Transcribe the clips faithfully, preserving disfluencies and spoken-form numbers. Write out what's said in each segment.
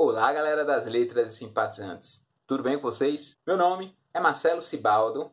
Olá, galera das letras e simpatizantes. Tudo bem com vocês? Meu nome é Marcelo Cibaldo.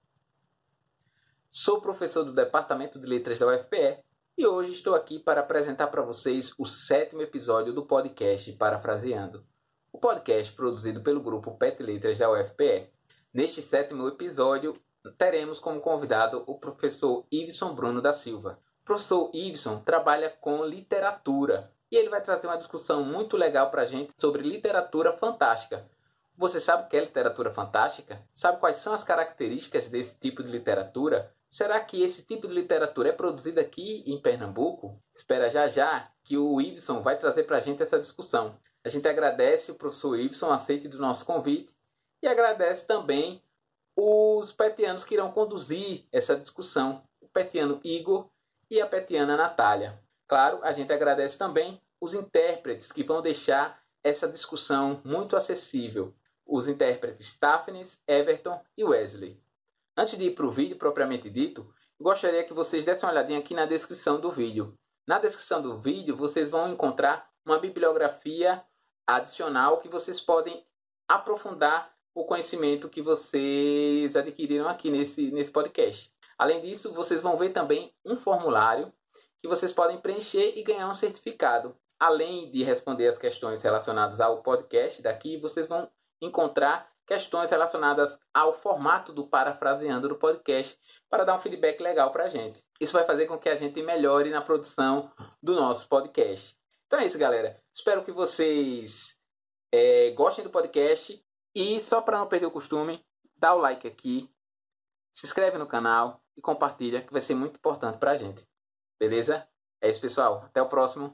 Sou professor do Departamento de Letras da U F P E e hoje estou aqui para apresentar para vocês o sétimo episódio do podcast Parafraseando, o podcast produzido pelo grupo P E T Letras da U F P E. Neste sétimo episódio, teremos como convidado o professor Iveson Bruno da Silva. O professor Iveson trabalha com literatura e ele vai trazer uma discussão muito legal para a gente sobre literatura fantástica. Você sabe o que é literatura fantástica? Sabe quais são as características desse tipo de literatura? Será que esse tipo de literatura é produzida aqui em Pernambuco? Espera já já que o Iveson vai trazer para a gente essa discussão. A gente agradece o professor Iveson aceite do nosso convite e agradece também os petianos que irão conduzir essa discussão, o petiano Igor e a petiana Natália. Claro, a gente agradece também os intérpretes que vão deixar essa discussão muito acessível. Os intérpretes Daphnis, Everton e Wesley. Antes de ir para o vídeo propriamente dito, eu gostaria que vocês dessem uma olhadinha aqui na descrição do vídeo. Na descrição do vídeo, vocês vão encontrar uma bibliografia adicional que vocês podem aprofundar o conhecimento que vocês adquiriram aqui nesse, nesse podcast. Além disso, vocês vão ver também um formulário que vocês podem preencher e ganhar um certificado. Além de responder as questões relacionadas ao podcast daqui, vocês vão encontrar questões relacionadas ao formato do Parafraseando do podcast para dar um feedback legal para a gente. Isso vai fazer com que a gente melhore na produção do nosso podcast. Então é isso, galera. Espero que vocês é, gostem do podcast e, só para não perder o costume, dá o like aqui, se inscreve no canal e compartilha, que vai ser muito importante para a gente. Beleza? É isso, pessoal. Até o próximo.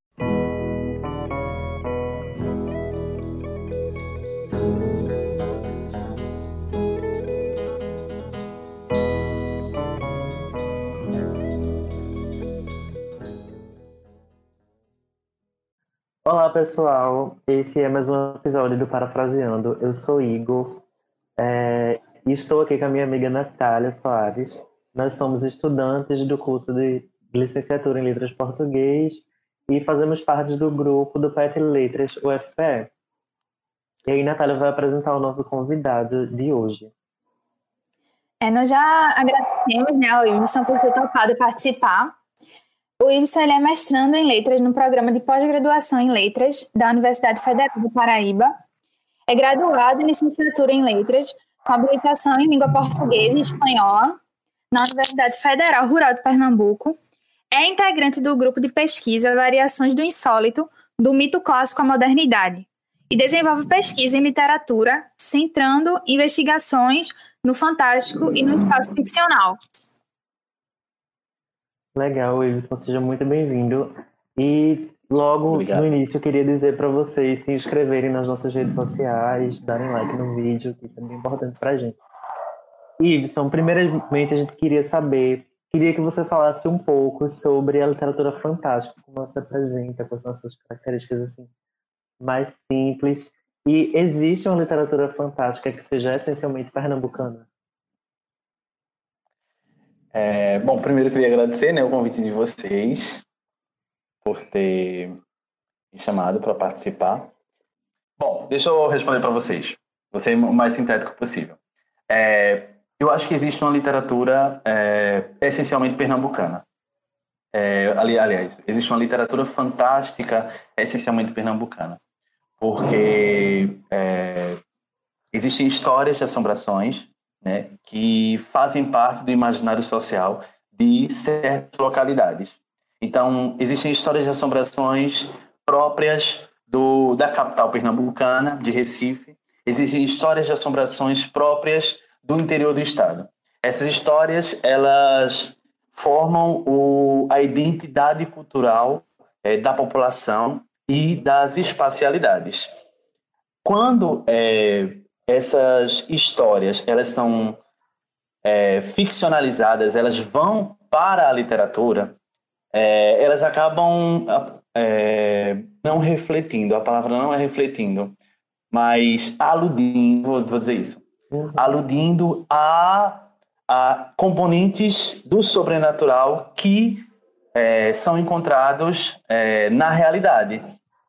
Olá, pessoal. Esse é mais um episódio do Parafraseando. Eu sou Igor é, e estou aqui com a minha amiga Natália Soares. Nós somos estudantes do curso de Licenciatura em Letras Português e fazemos parte do grupo do P E T Letras U F P E. E aí, Natália vai apresentar o nosso convidado de hoje. É, nós já agradecemos, né, ao Iveson por ter topado participar. O Iveson ele é mestrando em Letras no programa de pós-graduação em Letras da Universidade Federal do Paraíba. É graduado em licenciatura em Letras com habilitação em língua portuguesa e espanhola na Universidade Federal Rural de Pernambuco. É integrante do grupo de pesquisa Variações do Insólito, do mito clássico à modernidade, e desenvolve pesquisa em literatura, centrando investigações no fantástico e no espaço ficcional. Legal, Iveson, seja muito bem-vindo. E logo Obrigado. No início eu queria dizer para vocês se inscreverem nas nossas redes sociais, darem like no vídeo, que isso é muito importante para a gente. Iveson, primeiramente a gente queria saber, queria que você falasse um pouco sobre a literatura fantástica, como ela se apresenta, quais são as suas características assim, mais simples. E existe uma literatura fantástica que seja essencialmente pernambucana? É, bom, primeiro eu queria agradecer, né, o convite de vocês por ter me chamado para participar. Bom, deixa eu responder para vocês. Vou ser o mais sintético possível. É, eu acho que existe uma literatura é, essencialmente pernambucana. É, ali, aliás, existe uma literatura fantástica essencialmente pernambucana. Porque é, existem histórias de assombrações, né, que fazem parte do imaginário social de certas localidades. Então, existem histórias de assombrações próprias do, da capital pernambucana, de Recife. Existem histórias de assombrações próprias do interior do estado. Essas histórias, elas formam o, a identidade cultural é, da população e das espacialidades. Quando é, essas histórias elas são é, ficcionalizadas, elas vão para a literatura, é, elas acabam é, não refletindo, a palavra não é refletindo, mas aludindo, vou, vou dizer isso, uhum. aludindo a, a componentes do sobrenatural que é, são encontrados é, na realidade.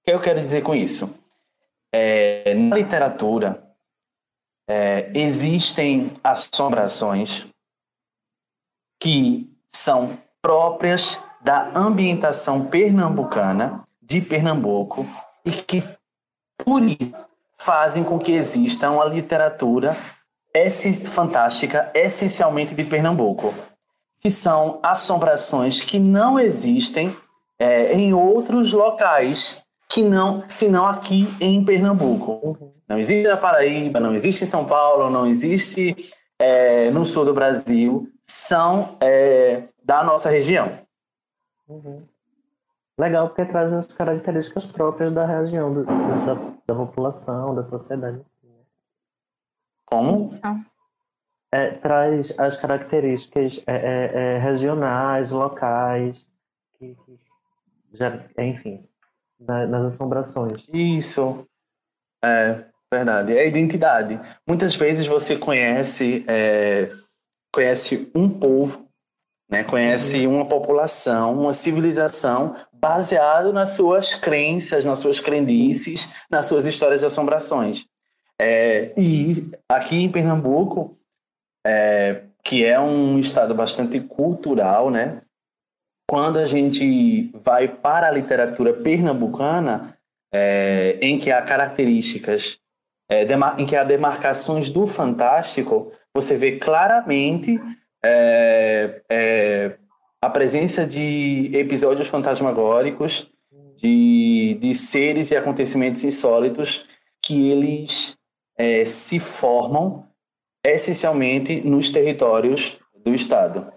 que eu quero dizer com isso? É, na literatura, é, existem assombrações que são próprias da ambientação pernambucana, de Pernambuco, e que, por isso, fazem com que exista uma literatura esse, fantástica, essencialmente de Pernambuco, que são assombrações que não existem é, em outros locais, que não, senão aqui em Pernambuco. Uhum. Não existe na Paraíba, não existe em São Paulo, não existe é, no sul do Brasil, são é, da nossa região. Uhum. Legal, porque traz as características próprias da região, do, da, da população, da sociedade. Como? É, traz as características é, é, é, regionais, locais, que, que já, enfim, na, nas assombrações. Isso, é verdade, é identidade. Muitas vezes você conhece, é, conhece um povo, né? Conhece uhum. uma população, uma civilização baseado nas suas crenças, nas suas crendices, nas suas histórias de assombrações. É, e aqui em Pernambuco, é, que é um estado bastante cultural, né? Quando a gente vai para a literatura pernambucana, é, em que há características, é, em que há demarcações do fantástico, você vê claramente é, é, a presença de episódios fantasmagóricos, de, de seres e acontecimentos insólitos que eles é, se formam essencialmente nos territórios do Estado.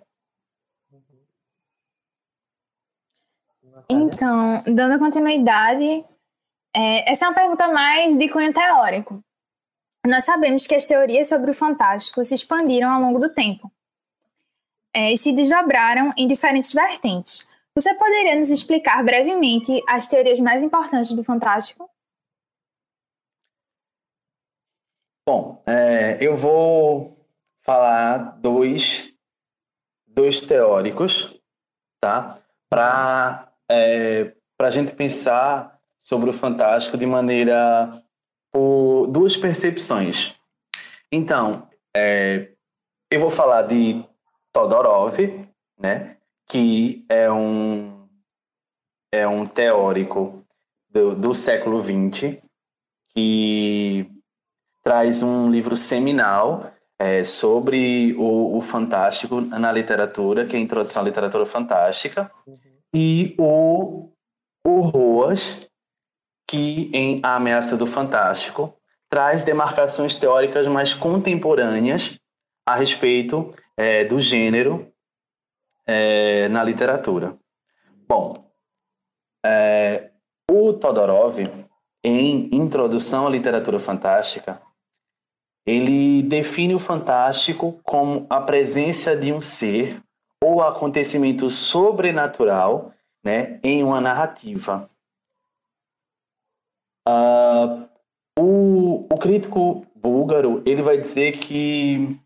Então, dando continuidade, é, essa é uma pergunta mais de cunho teórico. Nós sabemos que as teorias sobre o fantástico se expandiram ao longo do tempo é, e se desdobraram em diferentes vertentes. Você poderia nos explicar brevemente as teorias mais importantes do fantástico? Bom, é, eu vou falar dois, dois teóricos, tá? Para é, para a gente pensar sobre o fantástico de maneira por duas percepções. Então, é, eu vou falar de Todorov, né? Que é um é um teórico do, do século vinte que traz um livro seminal é, sobre o, o fantástico na literatura, que é a Introdução à Literatura Fantástica, uhum. e o, o Roas, que em A Ameaça do Fantástico traz demarcações teóricas mais contemporâneas a respeito é, do gênero é, na literatura. Bom, é, o Todorov, em Introdução à Literatura Fantástica, ele define o fantástico como a presença de um ser ou acontecimento sobrenatural, né, em uma narrativa. Uh, o, o crítico búlgaro ele vai dizer que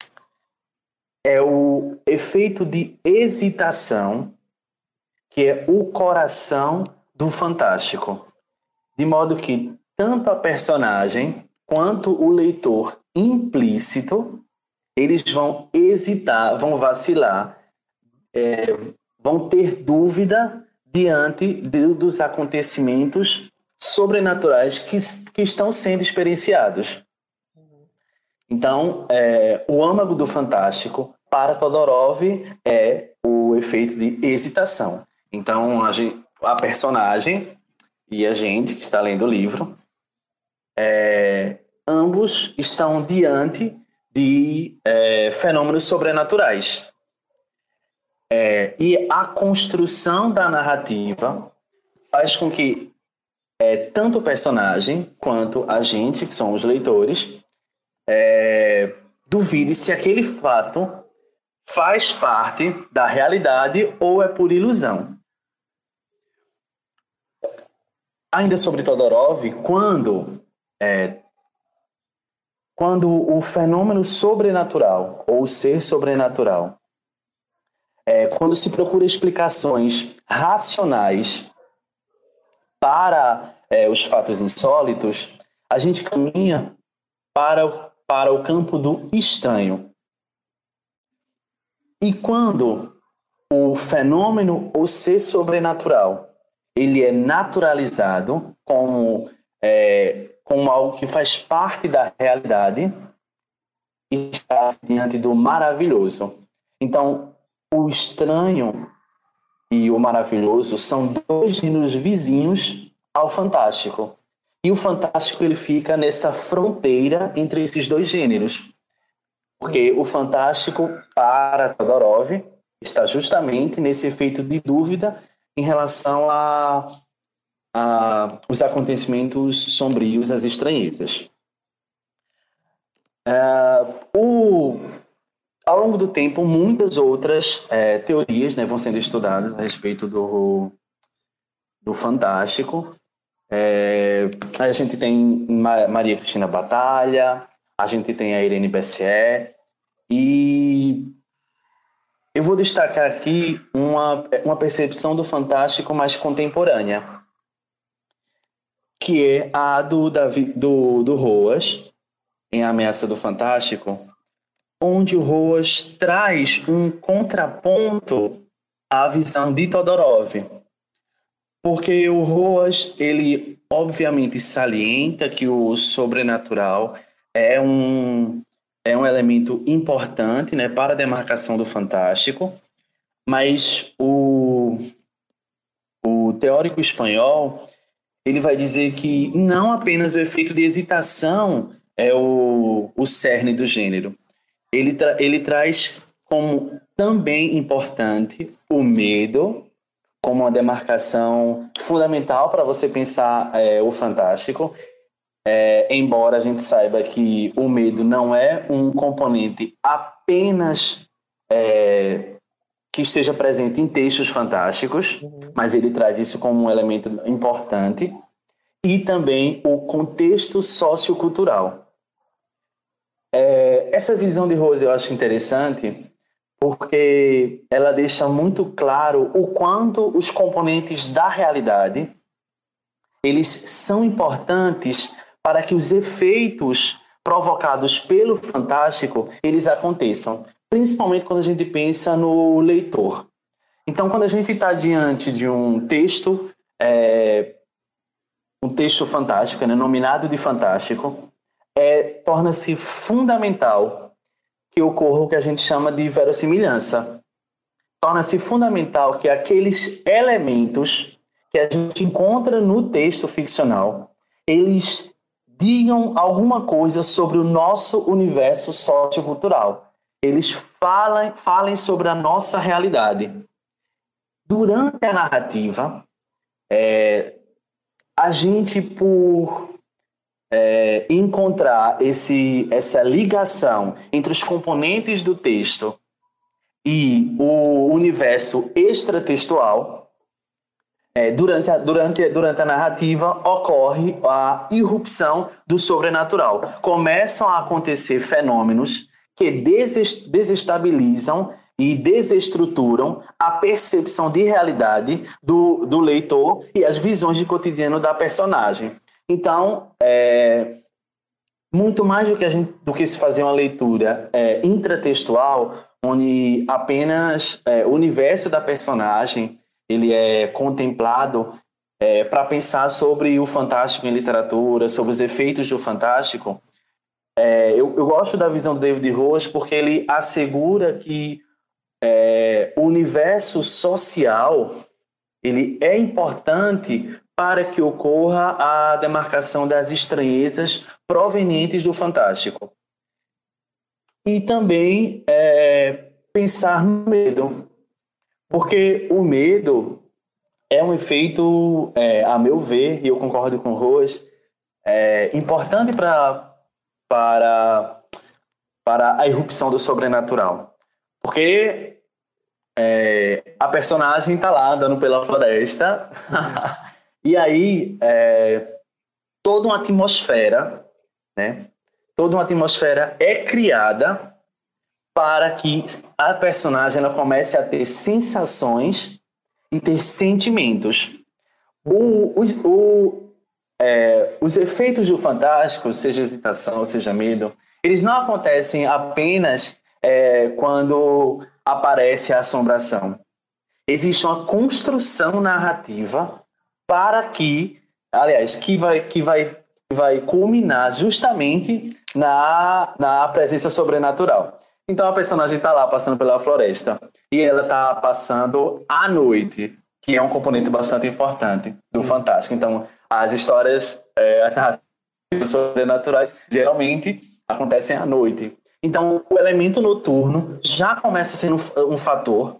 é o efeito de hesitação que é o coração do fantástico, de modo que tanto a personagem quanto o leitor implícito, eles vão hesitar, vão vacilar, é, vão ter dúvida diante de, dos acontecimentos sobrenaturais que, que estão sendo experienciados. Então, é, o âmago do fantástico, para Todorov, é o efeito de hesitação. Então, a, gente, a personagem e a gente que está lendo o livro, É, ambos estão diante de é, fenômenos sobrenaturais. É, e a construção da narrativa faz com que é, tanto o personagem quanto a gente, que são os leitores, é, duvide se aquele fato faz parte da realidade ou é por ilusão. Ainda sobre Todorov, quando... É, quando o fenômeno sobrenatural ou o ser sobrenatural, é, quando se procura explicações racionais para é, os fatos insólitos, a gente caminha para o, para o campo do estranho. E quando o fenômeno ou ser sobrenatural ele é naturalizado como, é, como algo que faz parte da realidade, e está diante do maravilhoso. Então, o estranho e o maravilhoso são dois gêneros vizinhos ao fantástico. E o fantástico ele fica nessa fronteira entre esses dois gêneros. Porque o fantástico, para Todorov, está justamente nesse efeito de dúvida em relação a, a os acontecimentos sombrios, as estranhezas. Uh, o, ao longo do tempo, muitas outras é, teorias, né, vão sendo estudadas a respeito do, do fantástico. É, a gente tem Maria Cristina Batalha, a gente tem a Irene Bessier, e eu vou destacar aqui uma, uma percepção do fantástico mais contemporânea, que é a do, Davi, do, do Roas, em A Ameaça do Fantástico, onde o Roas traz um contraponto à visão de Todorov. Porque o Roas, ele obviamente salienta que o sobrenatural é um, é um elemento importante, né, para a demarcação do fantástico, mas o, o teórico espanhol ele vai dizer que não apenas o efeito de hesitação é o, o cerne do gênero. Ele, tra, ele traz como também importante o medo, como uma demarcação fundamental para você pensar é, o fantástico, é, embora a gente saiba que o medo não é um componente apenas é, que esteja presente em textos fantásticos, uhum. mas ele traz isso como um elemento importante, e também o contexto sociocultural. É, essa visão de Roas eu acho interessante porque ela deixa muito claro o quanto os componentes da realidade eles são importantes para que os efeitos provocados pelo fantástico eles aconteçam, principalmente quando a gente pensa no leitor. Então, quando a gente está diante de um texto, é, um texto fantástico, né, nominado de fantástico, É, torna-se fundamental que ocorra o que a gente chama de verossimilhança. Torna-se fundamental que aqueles elementos que a gente encontra no texto ficcional, eles digam alguma coisa sobre o nosso universo sociocultural. Eles falem, falem sobre a nossa realidade. Durante a narrativa, é, a gente, por... É, encontrar esse, essa ligação entre os componentes do texto e o universo extratextual, é, durante, a, durante, durante a narrativa ocorre a irrupção do sobrenatural. Começam a acontecer fenômenos que desestabilizam e desestruturam a percepção de realidade do, do leitor e as visões de cotidiano da personagem. Então, é, muito mais do que, a gente, do que se fazer uma leitura é, intratextual, onde apenas é, o universo da personagem ele é contemplado é, para pensar sobre o fantástico em literatura, sobre os efeitos do fantástico. É, eu, eu gosto da visão do David Roas porque ele assegura que é, o universo social ele é importante para que ocorra a demarcação das estranhezas provenientes do fantástico. E também é, pensar no medo, porque o medo é um efeito, é, a meu ver, e eu concordo com o Roas, é, importante pra, para, para a irrupção do sobrenatural. Porque é, a personagem está lá andando pela floresta... E aí, é, toda uma atmosfera, né? Toda uma atmosfera é criada para que a personagem ela comece a ter sensações e ter sentimentos. o, o, o, é, os efeitos do fantástico, seja hesitação, seja medo, eles não acontecem apenas é, quando aparece a assombração. Existe uma construção narrativa para que, aliás, que vai, que vai, vai culminar justamente na, na presença sobrenatural. Então a personagem está lá passando pela floresta e ela está passando à noite, que é um componente bastante importante do fantástico. Então as histórias, é, as narrativas sobrenaturais geralmente acontecem à noite. Então o elemento noturno já começa a ser um, um fator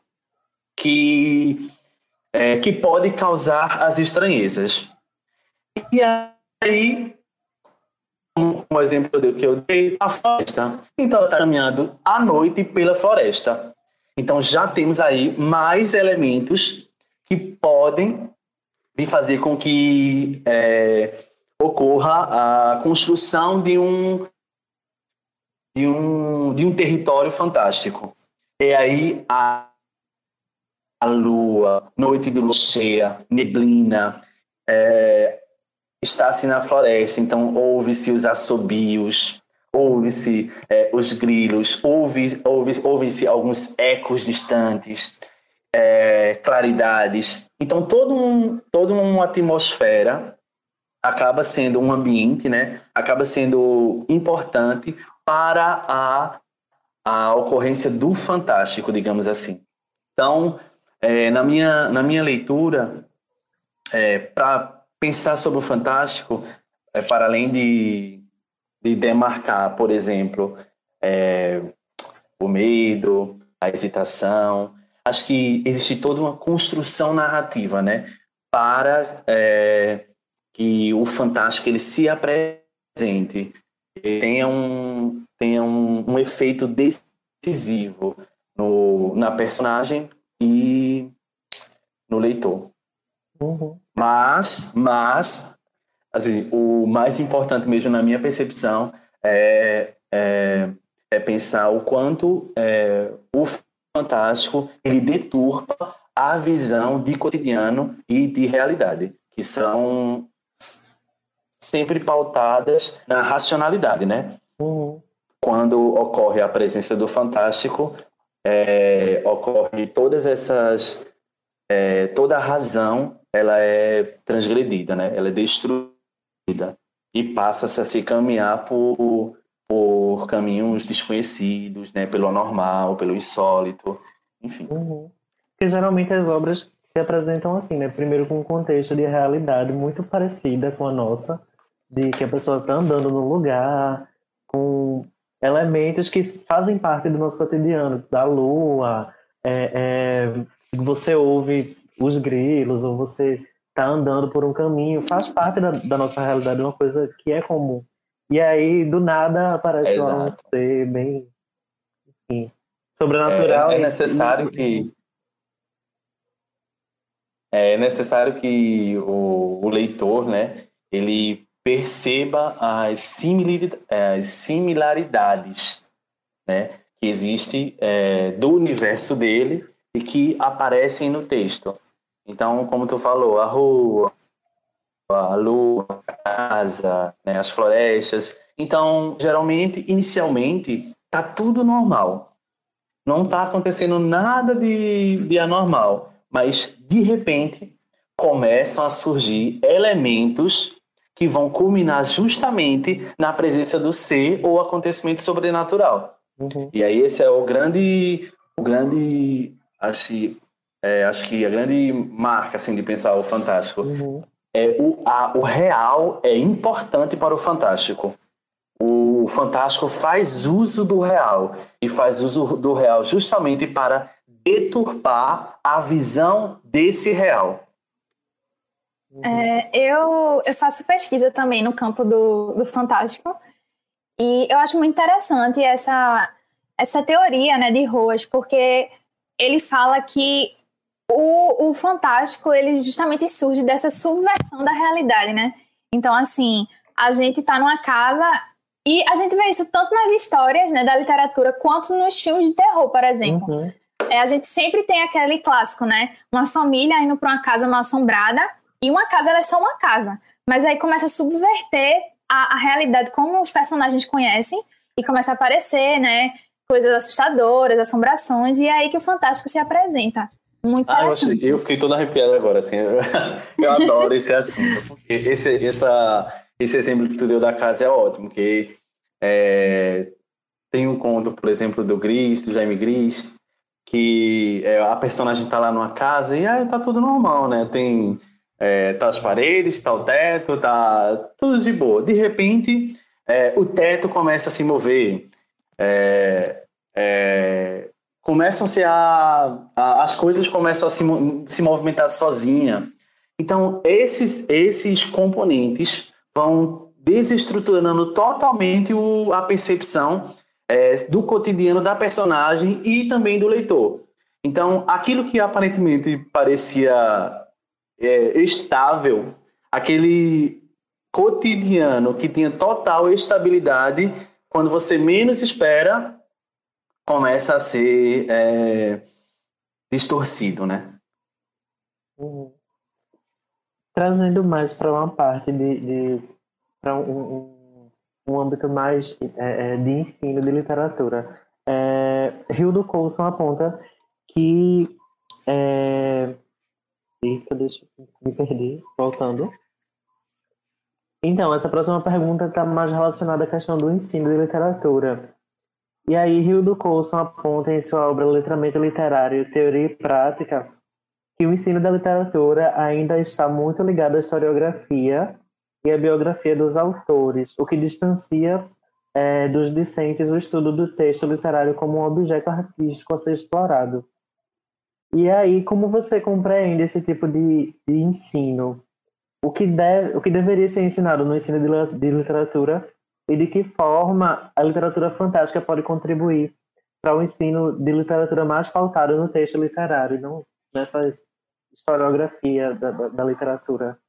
que, é, que pode causar as estranhezas. E aí, um exemplo que eu dei, a floresta. Então, ela está caminhando à noite pela floresta. Então, já temos aí mais elementos que podem vir fazer com que é, ocorra a construção de um, de um, de um território fantástico. E aí, a a lua, noite de lua cheia, neblina, é, está-se na floresta, então ouve-se os assobios, ouve-se é, os grilos, ouve, ouve, ouve-se alguns ecos distantes, é, claridades. Então todo um, toda uma atmosfera acaba sendo um ambiente, né? Acaba sendo importante para a, a ocorrência do fantástico, digamos assim. Então, É, na, minha, na minha leitura, é, para pensar sobre o fantástico, é, para além de, de demarcar, por exemplo, é, o medo, a hesitação, acho que existe toda uma construção narrativa, né, para é, que o fantástico ele se apresente, ele tenha um, tenha um, um efeito decisivo no, na personagem e no leitor. Uhum. Mas, mas assim, o mais importante mesmo na minha percepção é, é, é pensar o quanto é, o fantástico ele deturpa a visão de cotidiano e de realidade, que são sempre pautadas na racionalidade, né? Uhum. Quando ocorre a presença do fantástico, É, ocorre todas essas é, toda a razão ela é transgredida, né? Ela é destruída e passa-se a se caminhar por, por caminhos desconhecidos, né? Pelo anormal, pelo insólito, enfim. Uhum. Porque geralmente as obras se apresentam assim, né? Primeiro com um contexto de realidade muito parecida com a nossa, de que a pessoa está andando no lugar, com elementos que fazem parte do nosso cotidiano, da lua, é, é, você ouve os grilos, ou você está andando por um caminho, faz parte da, da nossa realidade, uma coisa que é comum. E aí, do nada, aparece Exato. lá um ser bem, enfim, sobrenatural. É, é necessário e, que é necessário que o, o leitor, né, ele perceba as, similari- as similaridades, né, que existem é, do universo dele e que aparecem no texto. Então, como tu falou, a rua, a lua, a casa, né, as florestas. Então, geralmente, inicialmente, tá tudo normal. Não está acontecendo nada de, de anormal, mas, de repente, começam a surgir elementos que vão culminar justamente na presença do ser ou acontecimento sobrenatural. Uhum. E aí esse é o grande, o grande, acho, é, acho que a grande marca assim, de pensar o fantástico. Uhum. É o, a, o real é importante para o fantástico. O fantástico faz uso do real e faz uso do real justamente para deturpar a visão desse real. É, eu, eu faço pesquisa também no campo do, do fantástico e eu acho muito interessante essa, essa teoria, né, de Roas, porque ele fala que o, o fantástico ele justamente surge dessa subversão da realidade, né? Então, assim, a gente tá numa casa e a gente vê isso tanto nas histórias, né, da literatura quanto nos filmes de terror, por exemplo. Uhum. É, a gente sempre tem aquele clássico, né? Uma família indo para uma casa mal assombrada E uma casa, ela é só uma casa. Mas aí começa a subverter a, a realidade como os personagens conhecem e começa a aparecer, né, coisas assustadoras, assombrações, e é aí que o fantástico se apresenta. Muito Ah, eu, interessante. achei, eu fiquei todo arrepiado agora, assim. Eu, eu adoro esse assim. Esse, essa, esse exemplo que tu deu da casa é ótimo, porque é, tem um conto, por exemplo, do Gris, do Jaime Gris, que é, a personagem tá lá numa casa e aí tá tudo normal, né? Tem é, tá as paredes, tá o teto, tá tudo de boa. De repente, é, o teto começa a se mover. É, é, começam-se a, a... As coisas começam a se, se movimentar sozinha. Então, esses, esses componentes vão desestruturando totalmente o, a percepção é, do cotidiano da personagem e também do leitor. Então, aquilo que aparentemente parecia é, estável, aquele cotidiano que tinha total estabilidade, quando você menos espera, começa a ser é, distorcido, né? Uhum. Trazendo mais para uma parte de, de para um, um, um âmbito mais é, de ensino de literatura. É, Hildo Coulson aponta que é... Eita, deixa eu me perder, voltando. Então, essa próxima pergunta está mais relacionada à questão do ensino de literatura. E aí, Hildo Coulson aponta em sua obra Letramento Literário, Teoria e Prática, que o ensino da literatura ainda está muito ligado à historiografia e à biografia dos autores, o que distancia é, dos discentes o estudo do texto literário como um objeto artístico a ser explorado. E aí, como você compreende esse tipo de, de ensino? O que, deve, o que deveria ser ensinado no ensino de, de literatura e de que forma a literatura fantástica pode contribuir para o ensino de literatura mais pautado no texto literário, não nessa historiografia da, da, da literatura?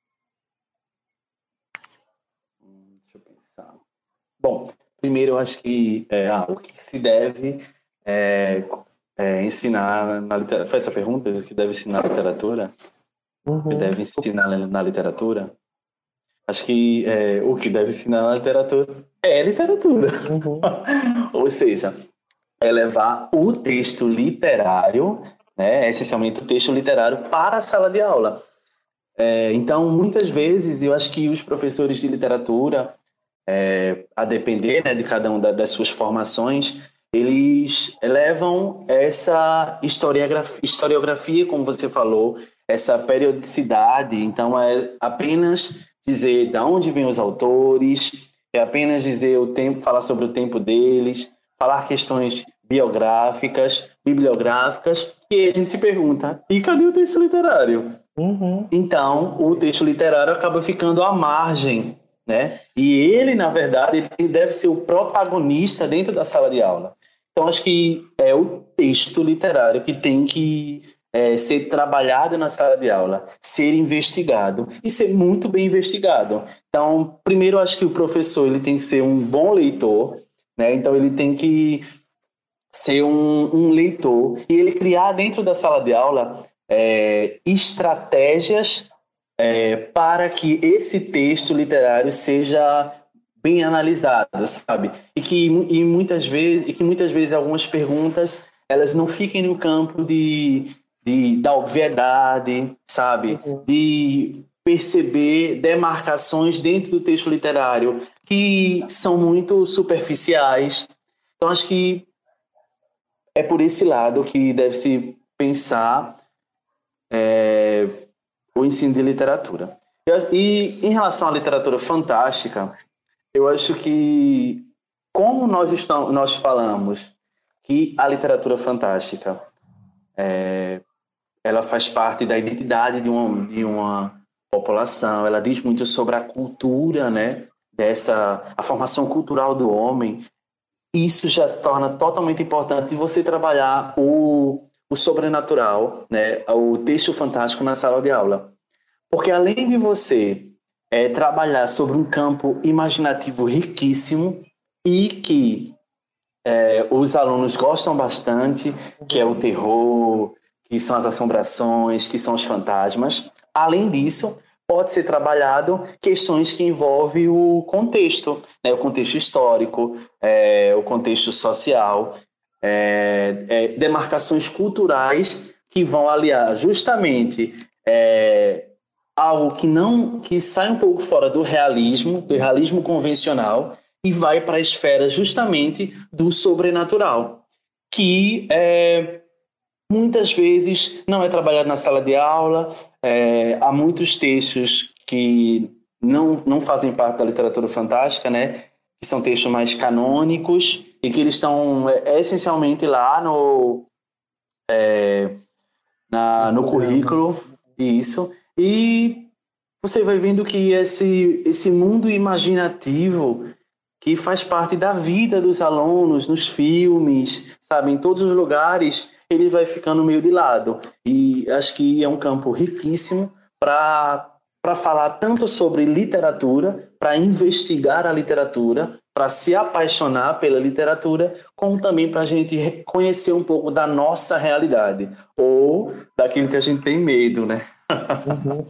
Deixa eu pensar. Bom, primeiro eu acho que é, ah, o que se deve é, é, ensinar na literatura. Foi essa pergunta? O que deve ensinar na literatura? Uhum. O que deve ensinar na literatura? Acho que é, o que deve ensinar na literatura é literatura. Uhum. Ou seja, é levar o texto literário, né, essencialmente o texto literário, para a sala de aula. É, então, muitas vezes, eu acho que os professores de literatura, é, a depender, né, de cada uma das suas formações, eles levam essa historiografia, historiografia, como você falou, essa periodicidade. Então, é apenas dizer de onde vêm os autores, é apenas dizer o tempo, falar sobre o tempo deles, falar questões biográficas, bibliográficas, e a gente se pergunta, e cadê o texto literário? Uhum. Então, o texto literário acaba ficando à margem, né? E ele, na verdade, ele deve ser o protagonista dentro da sala de aula. Então, acho que é o texto literário que tem que é, ser trabalhado na sala de aula, ser investigado e ser muito bem investigado. Então, primeiro, acho que o professor ele tem que ser um bom leitor, né? Então, ele tem que ser um, um leitor e ele criar dentro da sala de aula é, estratégias é, para que esse texto literário seja bem analisado, sabe? E que e muitas vezes e que muitas vezes algumas perguntas elas não fiquem no campo de, de da obviedade, sabe? Uhum. De perceber demarcações dentro do texto literário que são muito superficiais. Então acho que é por esse lado que deve se pensar é, o ensino de literatura. E em relação à literatura fantástica, eu acho que, como nós, estamos, nós falamos que a literatura fantástica é, ela faz parte da identidade de uma, de uma população, ela diz muito sobre a cultura, né, dessa, a formação cultural do homem. Isso já se torna totalmente importante você trabalhar o, o sobrenatural, né, o texto fantástico na sala de aula. Porque além de você é, trabalhar sobre um campo imaginativo riquíssimo e que é, os alunos gostam bastante, que é o terror, que são as assombrações, que são os fantasmas, além disso, pode ser trabalhado questões que envolvem o contexto, né? O contexto histórico, é, o contexto social, é, é, demarcações culturais que vão aliar justamente é, algo que não que sai um pouco fora do realismo, do realismo convencional, e vai para a esfera justamente do sobrenatural, que é, muitas vezes não é trabalhado na sala de aula. É, há muitos textos que não, não fazem parte da literatura fantástica, né? Que são textos mais canônicos e que eles estão é, essencialmente lá no, é, na, no currículo, isso. E você vai vendo que esse, esse mundo imaginativo que faz parte da vida dos alunos, nos filmes, sabe, em todos os lugares, ele vai ficando meio de lado. E acho que é um campo riquíssimo para para falar tanto sobre literatura, para investigar a literatura, para se apaixonar pela literatura, como também para a gente conhecer um pouco da nossa realidade, ou daquilo que a gente tem medo, né? Uhum.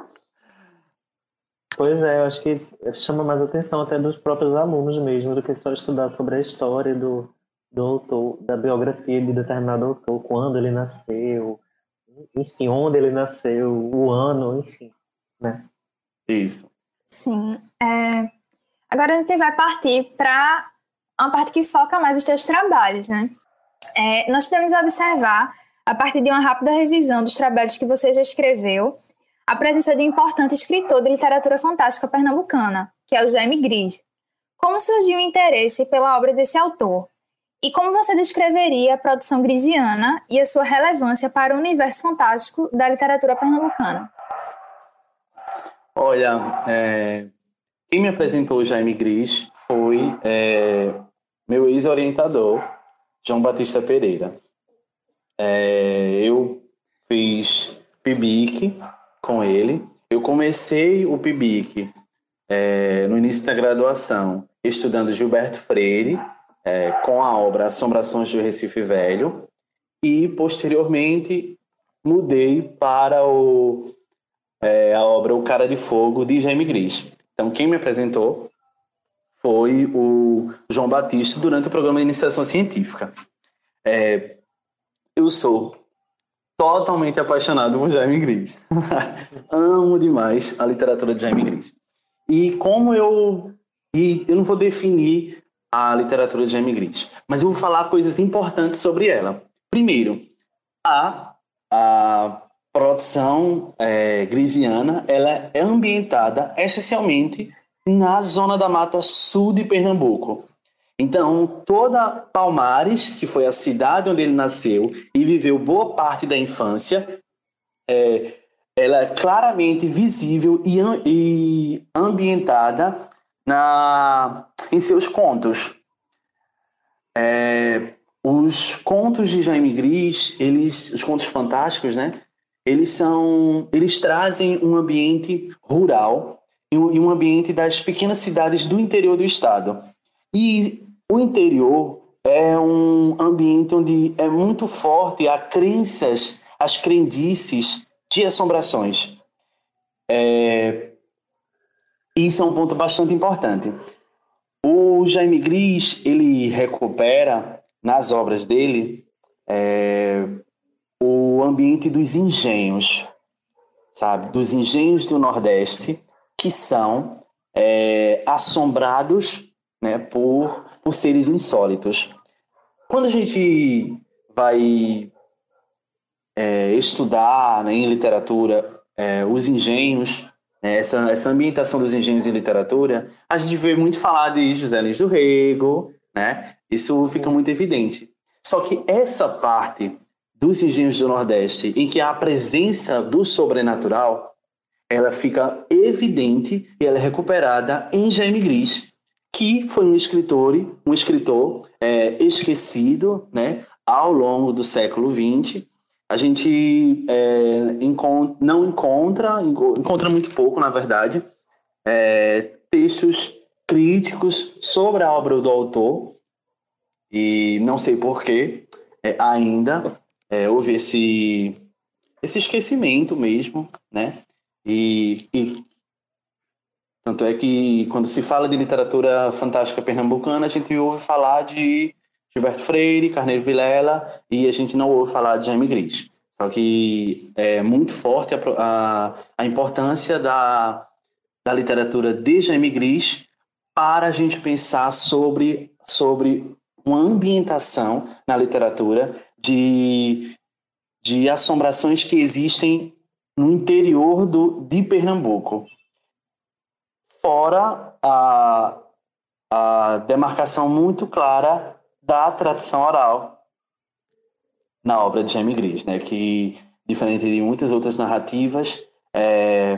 Pois é, eu acho que chama mais atenção até dos próprios alunos mesmo, do que só estudar sobre a história do, do autor, da biografia de determinado autor, quando ele nasceu, enfim, onde ele nasceu, o ano, enfim, né? Isso. Sim. É... Agora a gente vai partir para uma parte que foca mais os teus trabalhos, né? É, nós podemos observar, a partir de uma rápida revisão dos trabalhos que você já escreveu, a presença de um importante escritor de literatura fantástica pernambucana, que é o Jaime Gris. Como surgiu o interesse pela obra desse autor? E como você descreveria a produção grisiana e a sua relevância para o universo fantástico da literatura pernambucana? Olha, é, quem me apresentou o Jaime Gris foi é, meu ex-orientador, João Batista Pereira. É, eu fiz P I B I C com ele. Eu comecei o P I B I C é, no início da graduação, estudando Gilberto Freire, é, com a obra Assombrações do Recife Velho, e posteriormente mudei para o, é, a obra O Cara de Fogo, de Jaime Gris. Então, quem me apresentou foi o João Batista durante o programa de iniciação científica. É, eu sou totalmente apaixonado por Jaime Gris. Amo demais a literatura de Jaime Gris. E como eu... E eu não vou definir a literatura de Jaime Gris, mas eu vou falar coisas importantes sobre ela. Primeiro, a, a produção é, grisiana, ela é ambientada essencialmente na zona da Mata Sul de Pernambuco. Então, toda Palmares, que foi a cidade onde ele nasceu e viveu boa parte da infância, é, ela é claramente visível e, e ambientada na, em seus contos. É, os contos de Jaime Gris, eles, os contos fantásticos, né? Eles são, eles trazem um ambiente rural e um, e um ambiente das pequenas cidades do interior do estado. E o interior é um ambiente onde é muito forte a crenças, as crendices de assombrações. É, isso é um ponto bastante importante. O Jaime Gris, ele recupera nas obras dele é, o ambiente dos engenhos, sabe? Dos engenhos do Nordeste, que são é, assombrados, né, por, por seres insólitos. Quando a gente vai é, estudar, né, em literatura é, os engenhos, né, essa, essa ambientação dos engenhos em literatura, a gente vê muito falar de José Lins do Rego, né? Isso fica muito evidente. Só que essa parte dos engenhos do Nordeste, em que há a presença do sobrenatural, ela fica evidente e ela é recuperada em Jaime Gris, que foi um escritor, um escritor é, esquecido, né, ao longo do século vinte. A gente é, encont- não encontra, encontra muito pouco, na verdade, é, textos críticos sobre a obra do autor, e não sei porquê, é, ainda é, houve esse, esse esquecimento mesmo, né? E, e tanto é que quando se fala de literatura fantástica pernambucana, a gente ouve falar de Gilberto Freire, Carneiro Vilela, e a gente não ouve falar de Jaime Gris. Só que é muito forte a, a, a importância da, da literatura de Jaime Gris para a gente pensar sobre, sobre uma ambientação na literatura de, de assombrações que existem no interior do, de Pernambuco. Fora a, a demarcação muito clara da tradição oral na obra de Jaime Gris, né? Que, diferente de muitas outras narrativas, é,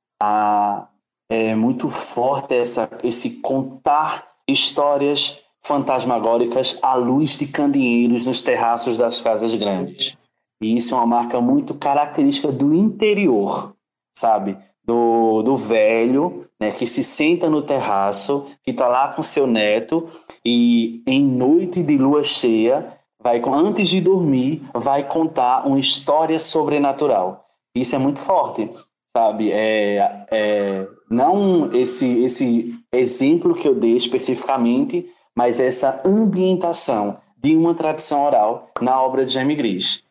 a, é muito forte essa, esse contar histórias fantasmagóricas à luz de candeeiros nos terraços das casas grandes. E isso é uma marca muito característica do interior, sabe? Do, do velho, né, que se senta no terraço, que está lá com seu neto e em noite de lua cheia, vai, antes de dormir, vai contar uma história sobrenatural. Isso é muito forte, sabe? É, é, não esse, esse exemplo que eu dei especificamente, mas essa ambientação de uma tradição oral na obra de Jaime Gris.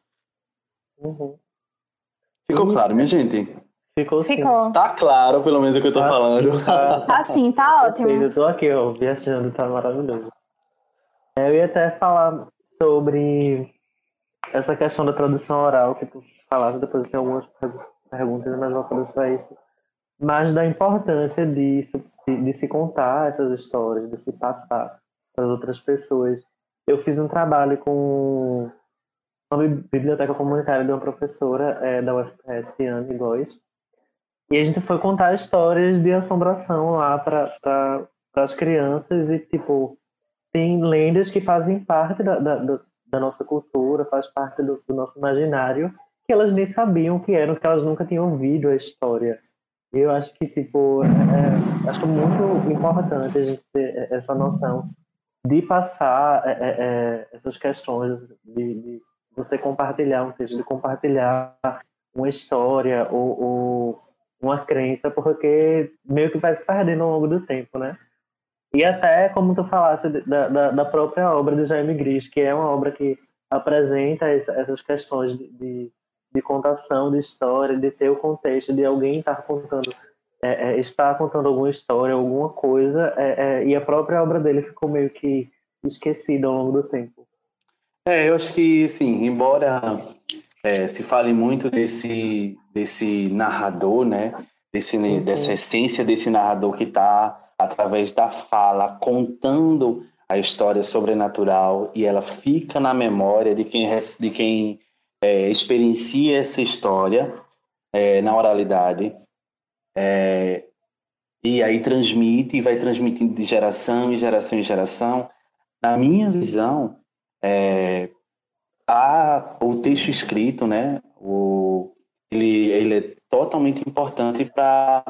Uhum. Ficou claro, minha gente? Ficou sim. Ficou. Tá claro, pelo menos, o que eu tô Tá falando. sim, tá, Tá sim, tá ótimo. Eu tô aqui, ó, viajando, tá maravilhoso. Eu ia até falar sobre essa questão da tradução oral que tu falaste, depois tem algumas perguntas, mas voltamos para isso. Mas da importância disso, de, de se contar essas histórias, de se passar para as outras pessoas. Eu fiz um trabalho com uma biblioteca comunitária de uma professora é, da U F P S, Anne Góes, e a gente foi contar histórias de assombração lá para pra, as crianças e, tipo, tem lendas que fazem parte da, da, da nossa cultura, faz parte do, do nosso imaginário, que elas nem sabiam que eram, que elas nunca tinham ouvido a história. E eu acho que, tipo, é, acho muito importante a gente ter essa noção de passar é, é, essas questões, de, de você compartilhar um texto, de compartilhar uma história ou, ou uma crença, porque meio que vai se perdendo ao longo do tempo, né? E até, como tu falasse, da, da, da própria obra de Jaime Gris, que é uma obra que apresenta essa, essas questões de, de, de contação de história, de ter o contexto de alguém estar contando, é, é, estar contando alguma história, alguma coisa, é, é, e a própria obra dele ficou meio que esquecida ao longo do tempo. É, eu acho que, sim, embora é, se fale muito desse, desse narrador, né? Desse, uhum. Dessa essência desse narrador que está, através da fala, contando a história sobrenatural e ela fica na memória de quem, de quem é, experiencia essa história é, na oralidade. É, e aí transmite e vai transmitindo de geração em geração em geração. Na minha visão, é, a, o texto escrito, né, o, ele, ele é totalmente importante para,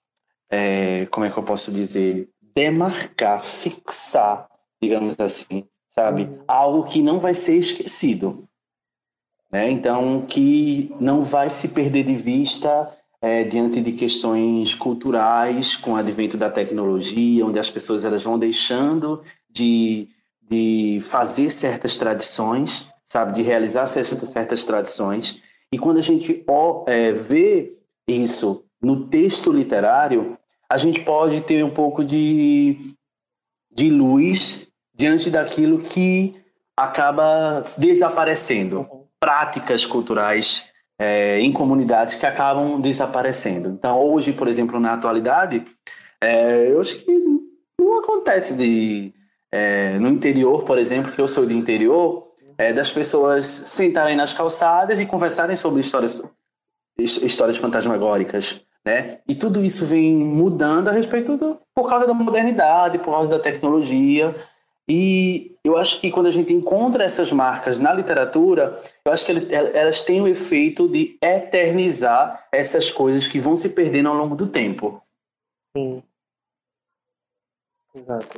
é, como é que eu posso dizer, demarcar, fixar, digamos assim, sabe? Uhum. Algo que não vai ser esquecido, né? Então, que não vai se perder de vista é, diante de questões culturais, com o advento da tecnologia, onde as pessoas elas vão deixando de, de fazer certas tradições, sabe, de realizar certas, certas tradições. E quando a gente ó, é, vê isso no texto literário, a gente pode ter um pouco de, de luz diante daquilo que acaba desaparecendo. Uhum. Práticas culturais é, em comunidades que acabam desaparecendo. Então, hoje, por exemplo, na atualidade, é, eu acho que não acontece de... É, no interior, por exemplo, que eu sou do interior... É, das pessoas sentarem nas calçadas e conversarem sobre histórias, histórias fantasmagóricas, né? E tudo isso vem mudando a respeito do, por causa da modernidade, por causa da tecnologia. E eu acho que quando a gente encontra essas marcas na literatura, eu acho que elas têm o efeito de eternizar essas coisas que vão se perdendo ao longo do tempo. Sim. Exato.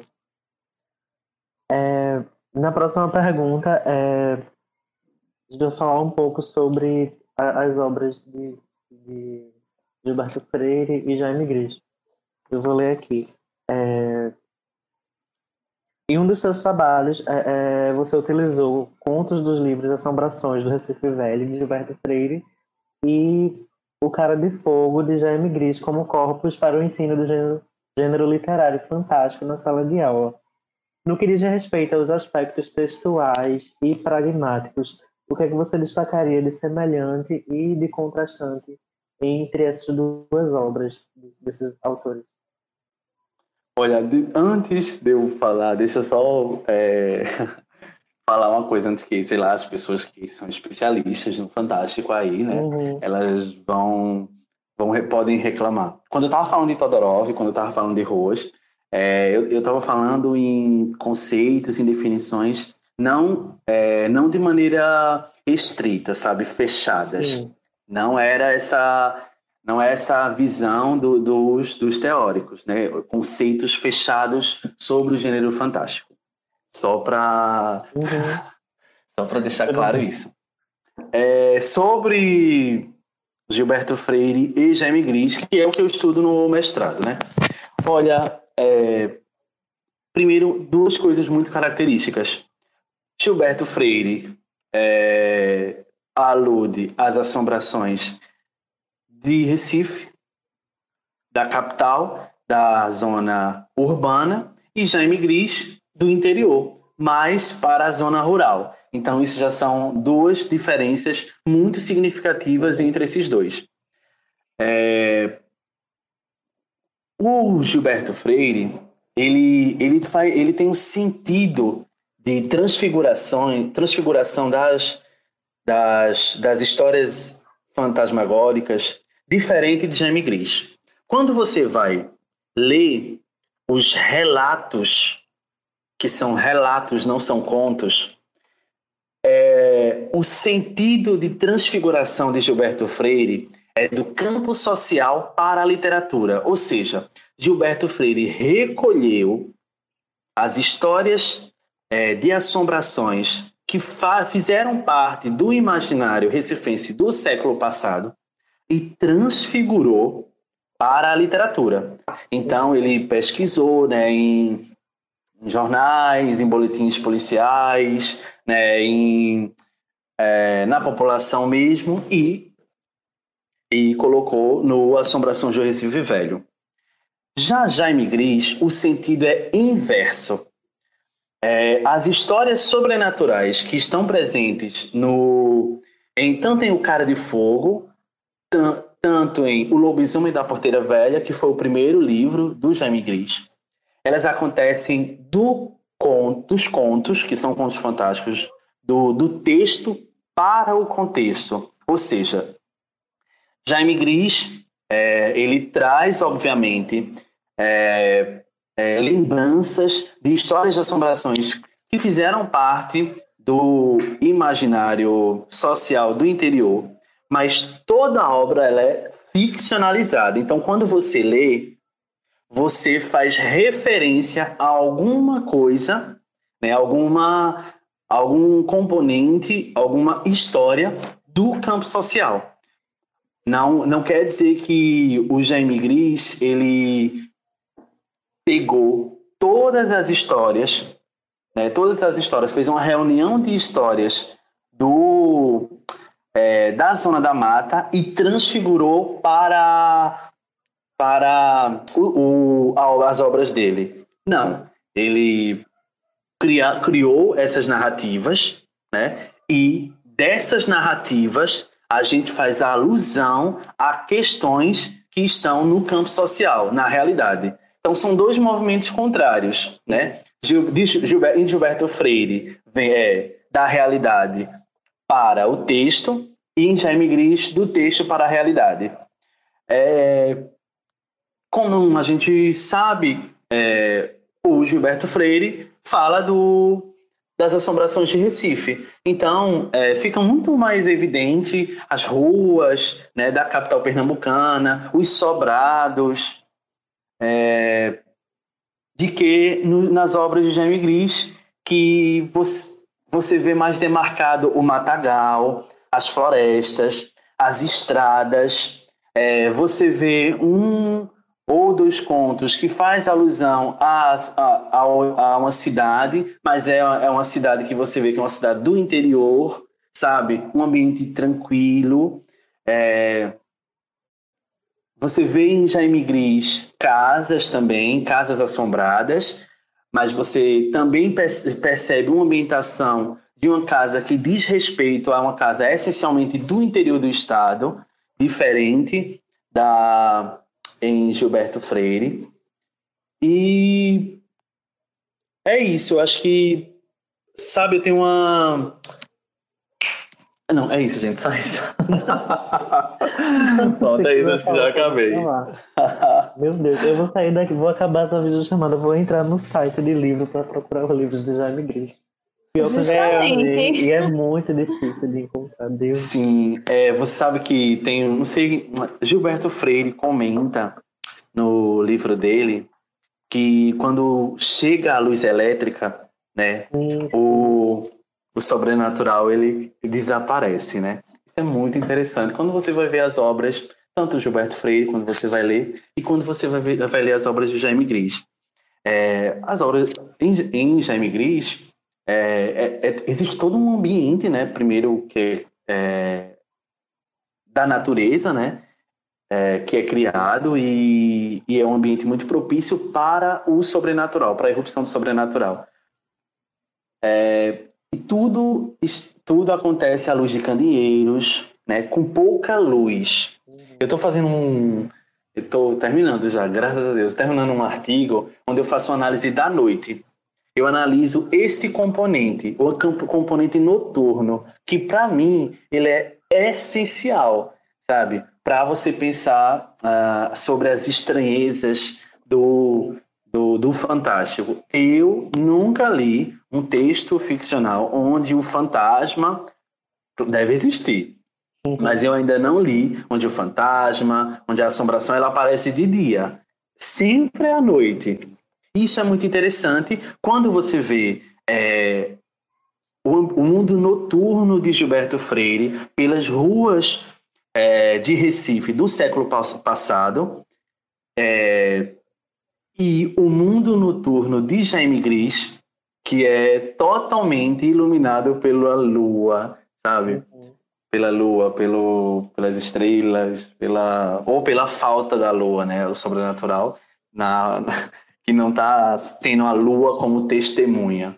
É... Na próxima pergunta, é, eu vou falar um pouco sobre a, as obras de, de Gilberto Freire e Jaime Gris. Eu vou ler aqui. É... Em um dos seus trabalhos, é, é, você utilizou contos dos livros Assombrações do Recife Velho, de Gilberto Freire, e O Cara de Fogo, de Jaime Gris, como corpus para o ensino do gênero, gênero literário fantástico na sala de aula. No que diz respeito aos aspectos textuais e pragmáticos, o que é que você destacaria de semelhante e de contrastante entre essas duas obras desses autores? Olha, de, antes de eu falar, deixa eu só é, falar uma coisa antes que, sei lá, as pessoas que são especialistas no Fantástico aí, né, Uhum. elas vão, vão, podem reclamar. Quando eu estava falando de Todorov, quando eu estava falando de Roas, é, eu estava falando em conceitos, em definições, não, é, não de maneira estrita, sabe, fechadas. Sim. Não era essa... Não é essa visão do, dos, dos teóricos, né? Conceitos fechados sobre o gênero fantástico. Só para Uhum. só para deixar claro isso. É, sobre Gilberto Freire e Jaime Gris, que é o que eu estudo no mestrado, né? Olha, é, primeiro, duas coisas muito características. Gilberto Freire é, alude às assombrações de Recife, da capital, da zona urbana, e Jaime Gris do interior, mais para a zona rural. Então, isso já são duas diferenças muito significativas entre esses dois. É... O Gilberto Freire, ele, ele, faz, ele tem um sentido de transfiguração, transfiguração das, das, das histórias fantasmagóricas, diferente de Jaime Gris. Quando você vai ler os relatos, que são relatos, não são contos, é, o sentido de transfiguração de Gilberto Freire é do campo social para a literatura. Ou seja, Gilberto Freire recolheu as histórias é, de assombrações que fizeram parte do imaginário recifense do século passado e transfigurou para a literatura. Então, ele pesquisou, né, em, em jornais, em boletins policiais, né, em, é, na população mesmo, e, e colocou no Assombrações do Recife Velho. Já Jaime Gris, o sentido é inverso. É, as histórias sobrenaturais que estão presentes no, em, tanto em O Cara de Fogo, t- tanto em O Lobisomem da Porteira Velha, que foi o primeiro livro do Jaime Gris, elas acontecem do conto, dos contos, que são contos fantásticos, do, do texto para o contexto. Ou seja, Jaime Gris, é, ele traz, obviamente, é, É, lembranças de histórias de assombrações que fizeram parte do imaginário social do interior, mas toda a obra ela é ficcionalizada. Então, quando você lê, você faz referência a alguma coisa, né, alguma, algum componente, alguma história do campo social. Não, não quer dizer que o Jaime Gris, ele pegou todas as histórias, né, todas as histórias, fez uma reunião de histórias do, é, da Zona da Mata e transfigurou para, para o, o, as obras dele. Não, ele cria, criou essas narrativas, né, e dessas narrativas a gente faz a alusão a questões que estão no campo social, na realidade. Então, são dois movimentos contrários, né? Gilberto, em Gilberto Freire, vem, é, da realidade para o texto, e em Jaime Gris, do texto para a realidade. É, como a gente sabe, é, o Gilberto Freire fala do, das assombrações de Recife. Então, é, fica muito mais evidente as ruas, né, da capital pernambucana, os sobrados, É, de que no, nas obras de Jaime Gris, que você, você vê mais demarcado o matagal, as florestas, as estradas, é, você vê um ou dois contos que faz alusão a, a, a, a uma cidade, mas é, é uma cidade que você vê que é uma cidade do interior, sabe? Um ambiente tranquilo. É, você vê em Jaime Gris casas também, casas assombradas, mas você também percebe uma ambientação de uma casa que diz respeito a uma casa essencialmente do interior do estado, diferente da em Gilberto Freire. E é isso, eu acho que, sabe, eu tenho uma... Não, é isso, gente, só isso. Pronto, é isso, acho que já acabei. Meu Deus, eu vou sair daqui, vou acabar essa videochamada, vou entrar no site de livro para procurar os livros de Jaime Gris. Justamente. É, e é muito difícil de encontrar, Deus. Sim, é, você sabe que tem, não sei, Gilberto Freire comenta no livro dele que quando chega a luz elétrica, né, sim, sim. O, o sobrenatural ele desaparece, né? Isso é muito interessante. Quando você vai ver as obras, tanto Gilberto Freire, quando você vai ler, e quando você vai, ver, vai ler as obras de Jaime Gris. É, as obras em, em Jaime Gris, É, é, é, existe todo um ambiente, né? Primeiro que é, da natureza, né? É, que é criado e, e é um ambiente muito propício para o sobrenatural, para a irrupção do sobrenatural. É, e tudo, tudo acontece à luz de candeeiros, né? Com pouca luz. Eu estou fazendo um... Eu estou terminando já, graças a Deus, terminando um artigo onde eu faço uma análise da noite. Eu analiso esse componente, o componente noturno, que para mim ele é essencial, sabe? Para você pensar uh, sobre as estranhezas do, do, do fantástico. Eu nunca li um texto ficcional onde o fantasma deve existir. Uhum. Mas eu ainda não li onde o fantasma, onde a assombração ela aparece de dia. Sempre à noite. Isso é muito interessante quando você vê é, o, o mundo noturno de Gilberto Freire pelas ruas é, de Recife do século passado é, e o mundo noturno de Jaime Gris, que é totalmente iluminado pela lua, sabe? Uhum. Pela lua, pelo, pelas estrelas, pela, ou pela falta da lua, né? O sobrenatural na... na que não está tendo a lua como testemunha.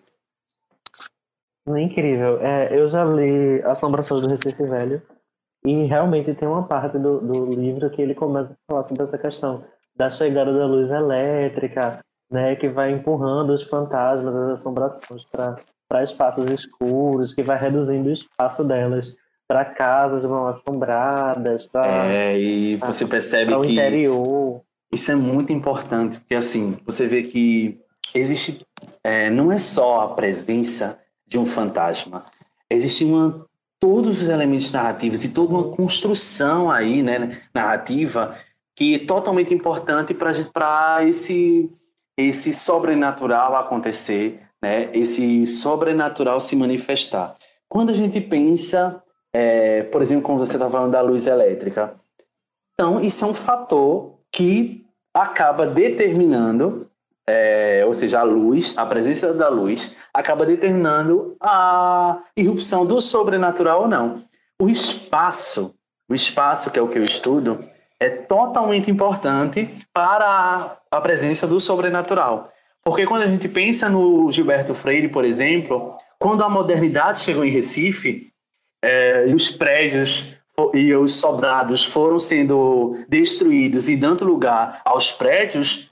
Incrível. É, eu já li Assombrações do Recife Velho e realmente tem uma parte do, do livro que ele começa a falar sobre essa questão da chegada da luz elétrica, né, que vai empurrando os fantasmas, as assombrações para espaços escuros, que vai reduzindo o espaço delas para casas mal assombradas. Pra, é, e você pra, percebe pra o que... interior. Isso é muito importante, porque assim, você vê que existe, é, não é só a presença de um fantasma, existe uma, todos os elementos narrativos e toda uma construção aí, né, narrativa, que é totalmente importante para esse, esse sobrenatural acontecer, né, esse sobrenatural se manifestar. Quando a gente pensa, é, por exemplo, como você está falando da luz elétrica, então isso é um fator que acaba determinando, é, ou seja, a luz, a presença da luz, acaba determinando a irrupção do sobrenatural ou não. O espaço, o espaço que é o que eu estudo, é totalmente importante para a presença do sobrenatural. Porque quando a gente pensa no Gilberto Freire, por exemplo, quando a modernidade chegou em Recife, é, e os prédios e os sobrados foram sendo destruídos e dando lugar aos prédios,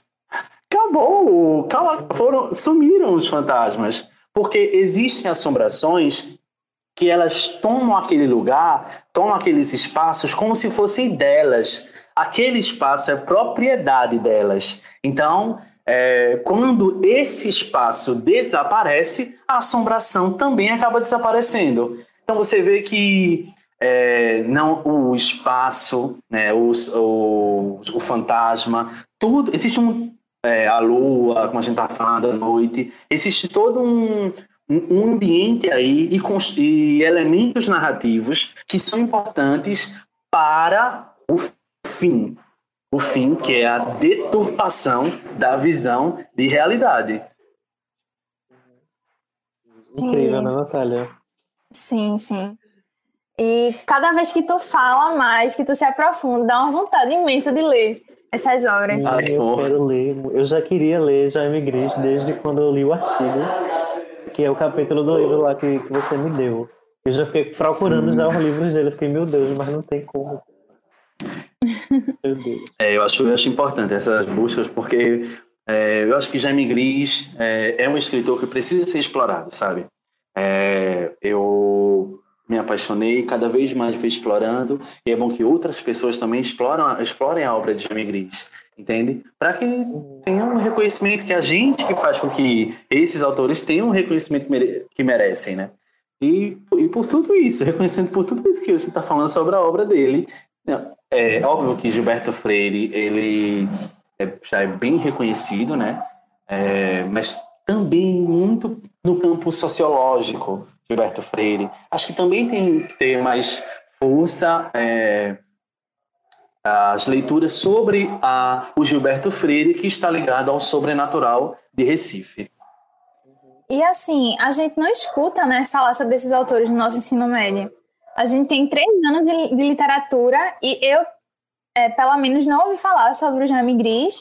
acabou, foram, sumiram os fantasmas, porque existem assombrações que elas tomam aquele lugar, tomam aqueles espaços como se fossem delas. Aquele espaço é propriedade delas. Então, é, quando esse espaço desaparece, a assombração também acaba desaparecendo. Então você vê que É, não o espaço, né, o, o, o fantasma, tudo, existe um, é, a lua, como a gente está falando, a noite, existe todo um, um ambiente aí e, e elementos narrativos que são importantes para o fim. O fim, que é a deturpação da visão de realidade. Incrível, né, Natália? Sim, sim. E cada vez que tu fala mais, que tu se aprofunda, dá uma vontade imensa de ler essas obras. Sim, eu quero ler. Eu já queria ler Jaime Gris desde quando eu li o artigo, que é o capítulo do livro lá que, que você me deu. Eu já fiquei procurando Sim. já os livros dele. Eu fiquei, meu Deus, mas não tem como. Meu Deus. É, eu acho, eu acho importante essas buscas, porque é, eu acho que Jaime Gris é, é um escritor que precisa ser explorado, sabe? É, eu me apaixonei, cada vez mais fui explorando, e é bom que outras pessoas também exploram, explorem a obra de Jaime Gris, entende? Para que tenham um reconhecimento, que a gente que faz com que esses autores tenham um reconhecimento que, mere- que merecem, né? E, e por tudo isso, reconhecendo por tudo isso que a gente está falando sobre a obra dele. É óbvio que Gilberto Freire, ele é, já é bem reconhecido, né? É, mas também muito no campo sociológico, Gilberto Freire. Acho que também tem que ter mais força é, as leituras sobre a, o Gilberto Freire, que está ligado ao sobrenatural de Recife. E assim, a gente não escuta, né, falar sobre esses autores no nosso ensino médio. A gente tem três anos de, de literatura e eu, é, pelo menos, não ouvi falar sobre o Jaime Gris.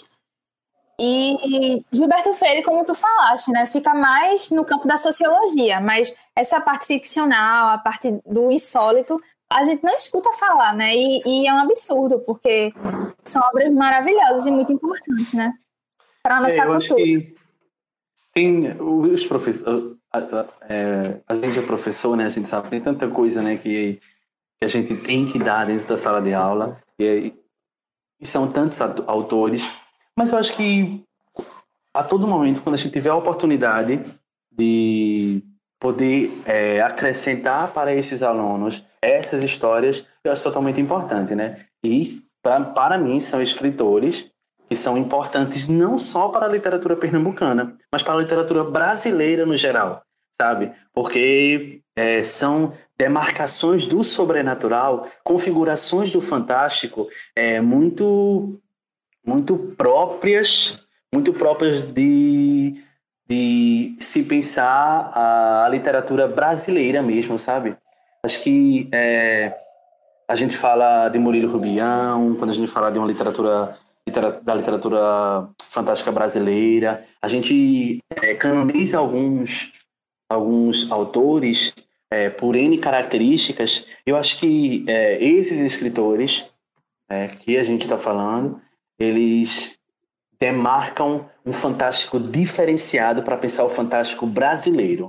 E Gilberto Freire, como tu falaste, né, fica mais no campo da sociologia, mas essa parte ficcional, a parte do insólito, a gente não escuta falar, né, e, e é um absurdo, porque são obras maravilhosas e muito importantes, né, para a nossa é, eu cultura. Acho que tem os professores, a, a, é, a gente é professor, né, a gente sabe, tem tanta coisa, né, que, que a gente tem que dar dentro da sala de aula, e, e são tantos autores. Mas eu acho que a todo momento, quando a gente tiver a oportunidade de poder é, acrescentar para esses alunos essas histórias, eu acho totalmente importante, né? E pra, para mim são escritores que são importantes não só para a literatura pernambucana, mas para a literatura brasileira no geral, sabe? Porque é, são demarcações do sobrenatural, configurações do fantástico, é, muito... muito próprias, muito próprias de, de se pensar a, a literatura brasileira mesmo, sabe? Acho que é, a gente fala de Murilo Rubião, quando a gente fala de uma literatura, literatura da literatura fantástica brasileira, a gente é, canoniza alguns, alguns autores é, por N características. Eu acho que é, esses escritores é, que a gente está falando, eles demarcam um fantástico diferenciado para pensar o fantástico brasileiro.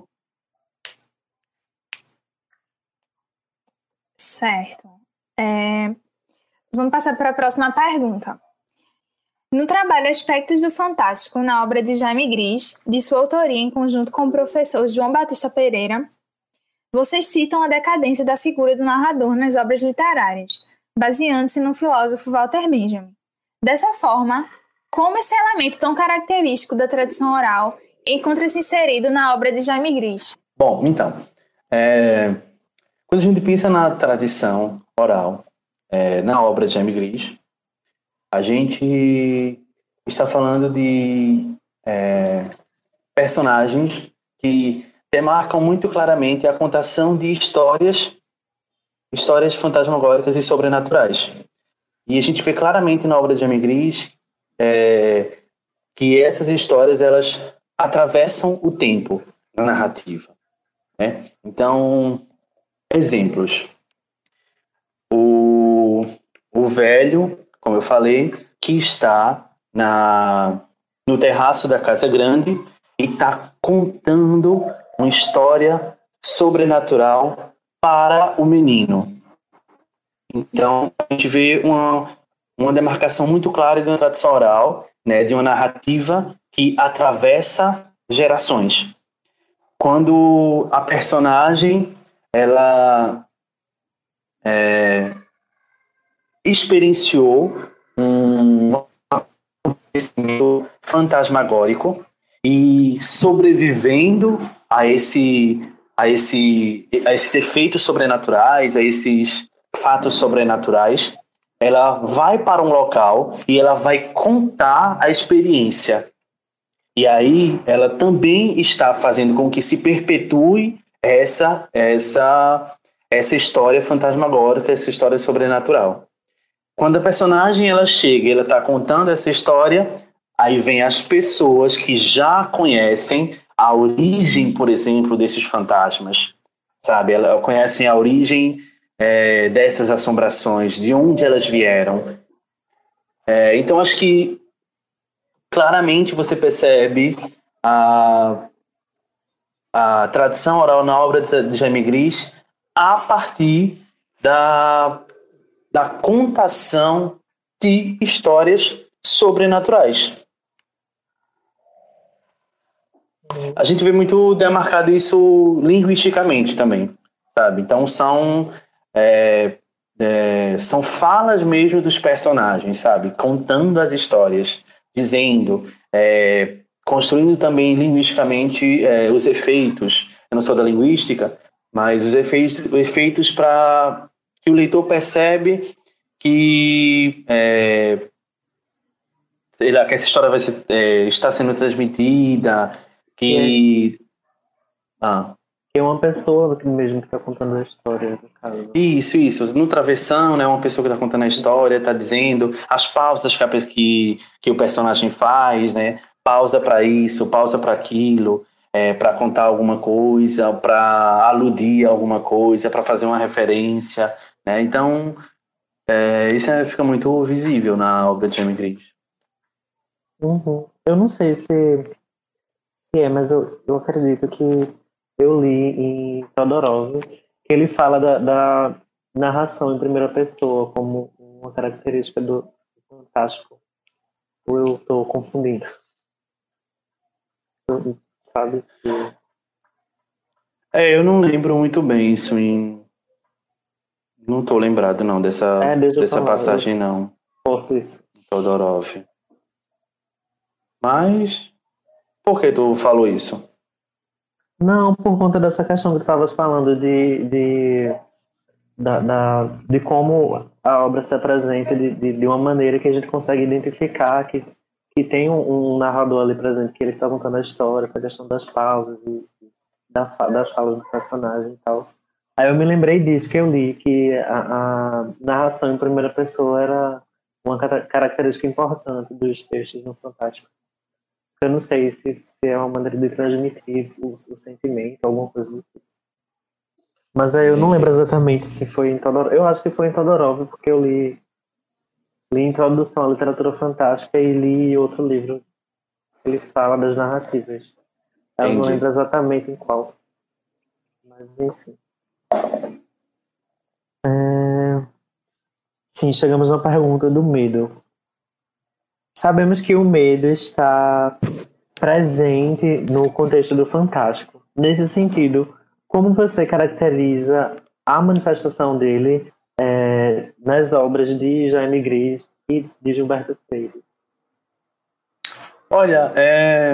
Certo. É... Vamos passar para a próxima pergunta. No trabalho Aspectos do Fantástico, na obra de Jaime Gris, de sua autoria em conjunto com o professor João Batista Pereira, vocês citam a decadência da figura do narrador nas obras literárias, baseando-se no filósofo Walter Benjamin. Dessa forma, como esse elemento tão característico da tradição oral encontra-se inserido na obra de Jaime Gris? Bom, então, é, quando a gente pensa na tradição oral, é, na obra de Jaime Gris, a gente está falando de é, personagens que demarcam muito claramente a contação de histórias, histórias fantasmagóricas e sobrenaturais. E a gente vê claramente na obra de Jaime Gris é, que essas histórias elas atravessam o tempo na narrativa, né? Então, exemplos. O, o velho, como eu falei, que está na, no terraço da Casa Grande e está contando uma história sobrenatural para o menino. Então, a gente vê uma, uma demarcação muito clara de uma tradição oral, né, de uma narrativa que atravessa gerações. Quando a personagem ela é, experienciou um acontecimento fantasmagórico e sobrevivendo a, esse, a, esse, a esses efeitos sobrenaturais, a esses fatos sobrenaturais, ela vai para um local e ela vai contar a experiência. E aí ela também está fazendo com que se perpetue essa, essa, essa história fantasmagórica, essa história sobrenatural. Quando a personagem ela chega e ela está contando essa história, aí vem as pessoas que já conhecem a origem, por exemplo, desses fantasmas, sabe? Elas conhecem a origem é, dessas assombrações, de onde elas vieram. É, então, acho que claramente você percebe a, a tradição oral na obra de Jaime Gris a partir da, da contação de histórias sobrenaturais. A gente vê muito demarcado isso linguisticamente também, sabe? Então são, é, é, são falas mesmo dos personagens, sabe? Contando as histórias, dizendo, é, construindo também linguisticamente é, os efeitos. Eu não sou da linguística, mas os efeitos, os efeitos para que o leitor percebe que, é, sei lá, que essa história vai ser, é, está sendo transmitida, que... Ah. Que é uma pessoa mesmo que está contando a história do caso. Isso, isso. No travessão, né, uma pessoa que está contando a história, está dizendo as pausas que, a, que, que o personagem faz, né? Pausa para isso, pausa para aquilo, é, para contar alguma coisa, para aludir a alguma coisa, para fazer uma referência, né? Então, é, isso é, fica muito visível na obra de Jaime Gris. Uhum. Eu não sei se, se é, mas eu, eu acredito que eu li em Todorov que ele fala da, da narração em primeira pessoa como uma característica do fantástico. Ou eu estou confundindo? Sabe se... É, eu não lembro muito bem isso em... Não estou lembrado, não, dessa, é, dessa falar, passagem, eu... não. Corto isso. Todorov. Mas... Por que tu falou isso? Não, por conta dessa questão que tu estavas falando de, de, da, da, de como a obra se apresenta de, de, de uma maneira que a gente consegue identificar que, que tem um, um narrador ali presente, que ele está contando a história, essa questão das pausas e da, das falas do personagem e tal. Aí eu me lembrei disso que eu li, que a, a narração em primeira pessoa era uma característica importante dos textos no Fantástico. Eu não sei se, se é uma maneira de transmitir o, o sentimento, alguma coisa do tipo. Mas aí eu não lembro exatamente se foi em Todorov. Eu acho que foi em Todorov, porque eu li, li Introdução à Literatura Fantástica e li outro livro que ele fala das narrativas. Eu Entendi. Não lembro exatamente em qual. Mas enfim. É... Sim, chegamos na pergunta do medo. Sabemos que o medo está presente no contexto do fantástico. Nesse sentido, como você caracteriza a manifestação dele é, nas obras de Jaime Gris e de Gilberto Freire? Olha, é...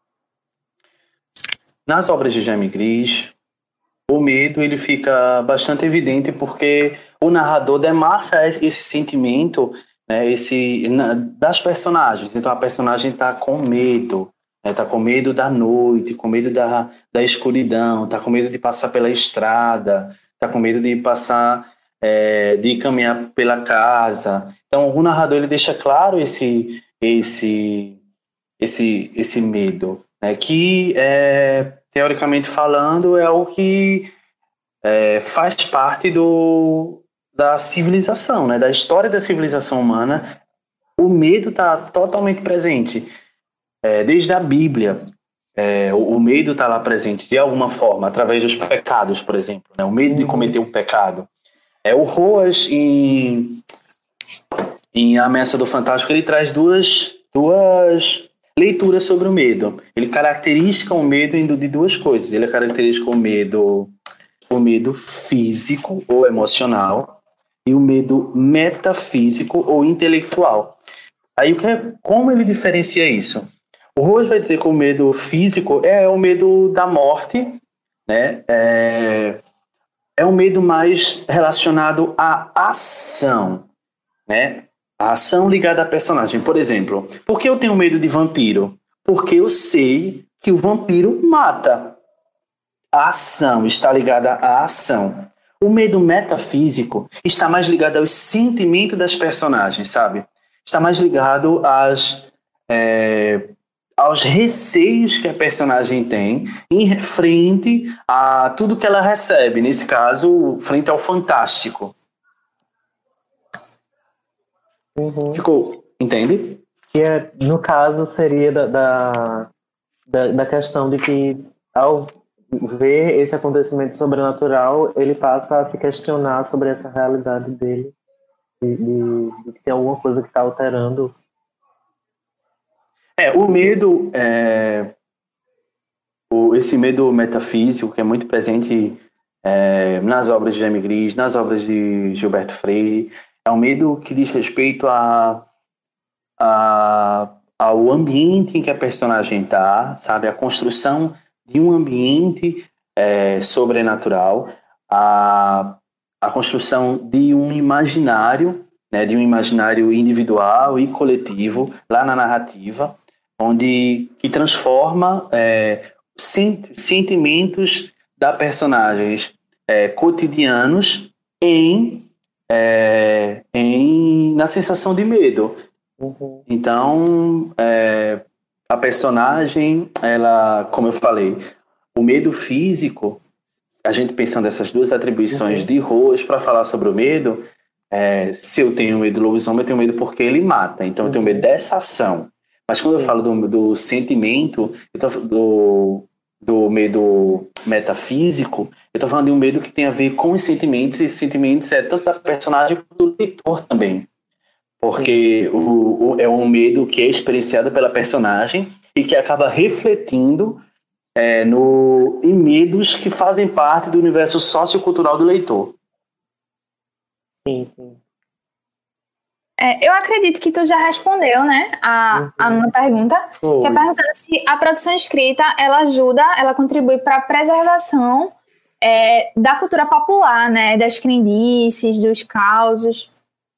nas obras de Jaime Gris, o medo ele fica bastante evidente porque o narrador demarca esse sentimento, né, esse, na, das personagens. Então a personagem está com medo, está né, com medo da noite, com medo da, da escuridão, está com medo de passar pela estrada, está com medo de passar, é, de caminhar pela casa. Então o narrador ele deixa claro esse, esse, esse, esse medo, né, que, é, teoricamente falando, é o que é, faz parte do... da civilização, né? Da história da civilização humana. O medo está totalmente presente. É, desde a Bíblia, é, o, o medo está lá presente, de alguma forma, através dos pecados, por exemplo. Né? O medo de cometer um pecado. É, o Roas, em, em A Ameaça do Fantástico, ele traz duas, duas leituras sobre o medo. Ele caracteriza o medo de duas coisas. Ele caracteriza o medo, o medo físico ou emocional, e o medo metafísico ou intelectual. Aí, como ele diferencia isso? O Roas vai dizer que o medo físico é o medo da morte, né? É, é um medo mais relacionado à ação. né? A ação ligada à personagem. Por exemplo, por que eu tenho medo de vampiro? Porque eu sei que o vampiro mata. A ação está ligada à ação. O medo metafísico está mais ligado aos sentimentos das personagens, sabe? Está mais ligado às, é, aos receios que a personagem tem em frente a tudo que ela recebe. Nesse caso, frente ao fantástico. Uhum. Ficou, entende? Que é, no caso seria da, da, da, da questão de que ao ver esse acontecimento sobrenatural, ele passa a se questionar sobre essa realidade dele, de, de, de que tem alguma coisa que está alterando. É, o medo, é, o, esse medo metafísico que é muito presente é, nas obras de Jaime Gris, nas obras de Gilberto Freire, é um medo que diz respeito a, a, ao ambiente em que a personagem está, sabe? A construção de um ambiente é, sobrenatural, a, a construção de um imaginário, né? De um imaginário individual e coletivo lá na narrativa, onde que transforma é, sent, sentimentos da personagens é, cotidianos em É, em, na sensação de medo. Uhum. Então, é, a personagem, ela, como eu falei, o medo físico, a gente pensando nessas duas atribuições Uhum. de Rose para falar sobre o medo, é, se eu tenho medo do lobisomem, eu tenho medo porque ele mata, então Uhum. eu tenho medo dessa ação. Mas quando eu falo do, do sentimento, eu tô, do, do medo metafísico, eu estou falando de um medo que tem a ver com os sentimentos, e os sentimentos é tanto da personagem quanto do leitor também. Porque o, o, é um medo que é experienciado pela personagem e que acaba refletindo é, no, em medos que fazem parte do universo sociocultural do leitor. Sim, sim. É, eu acredito que tu já respondeu, né, a, Uhum. a minha pergunta, Foi. que é perguntando se a produção escrita, ela ajuda, ela contribui para a preservação é, da cultura popular, né, das crendices, dos causos.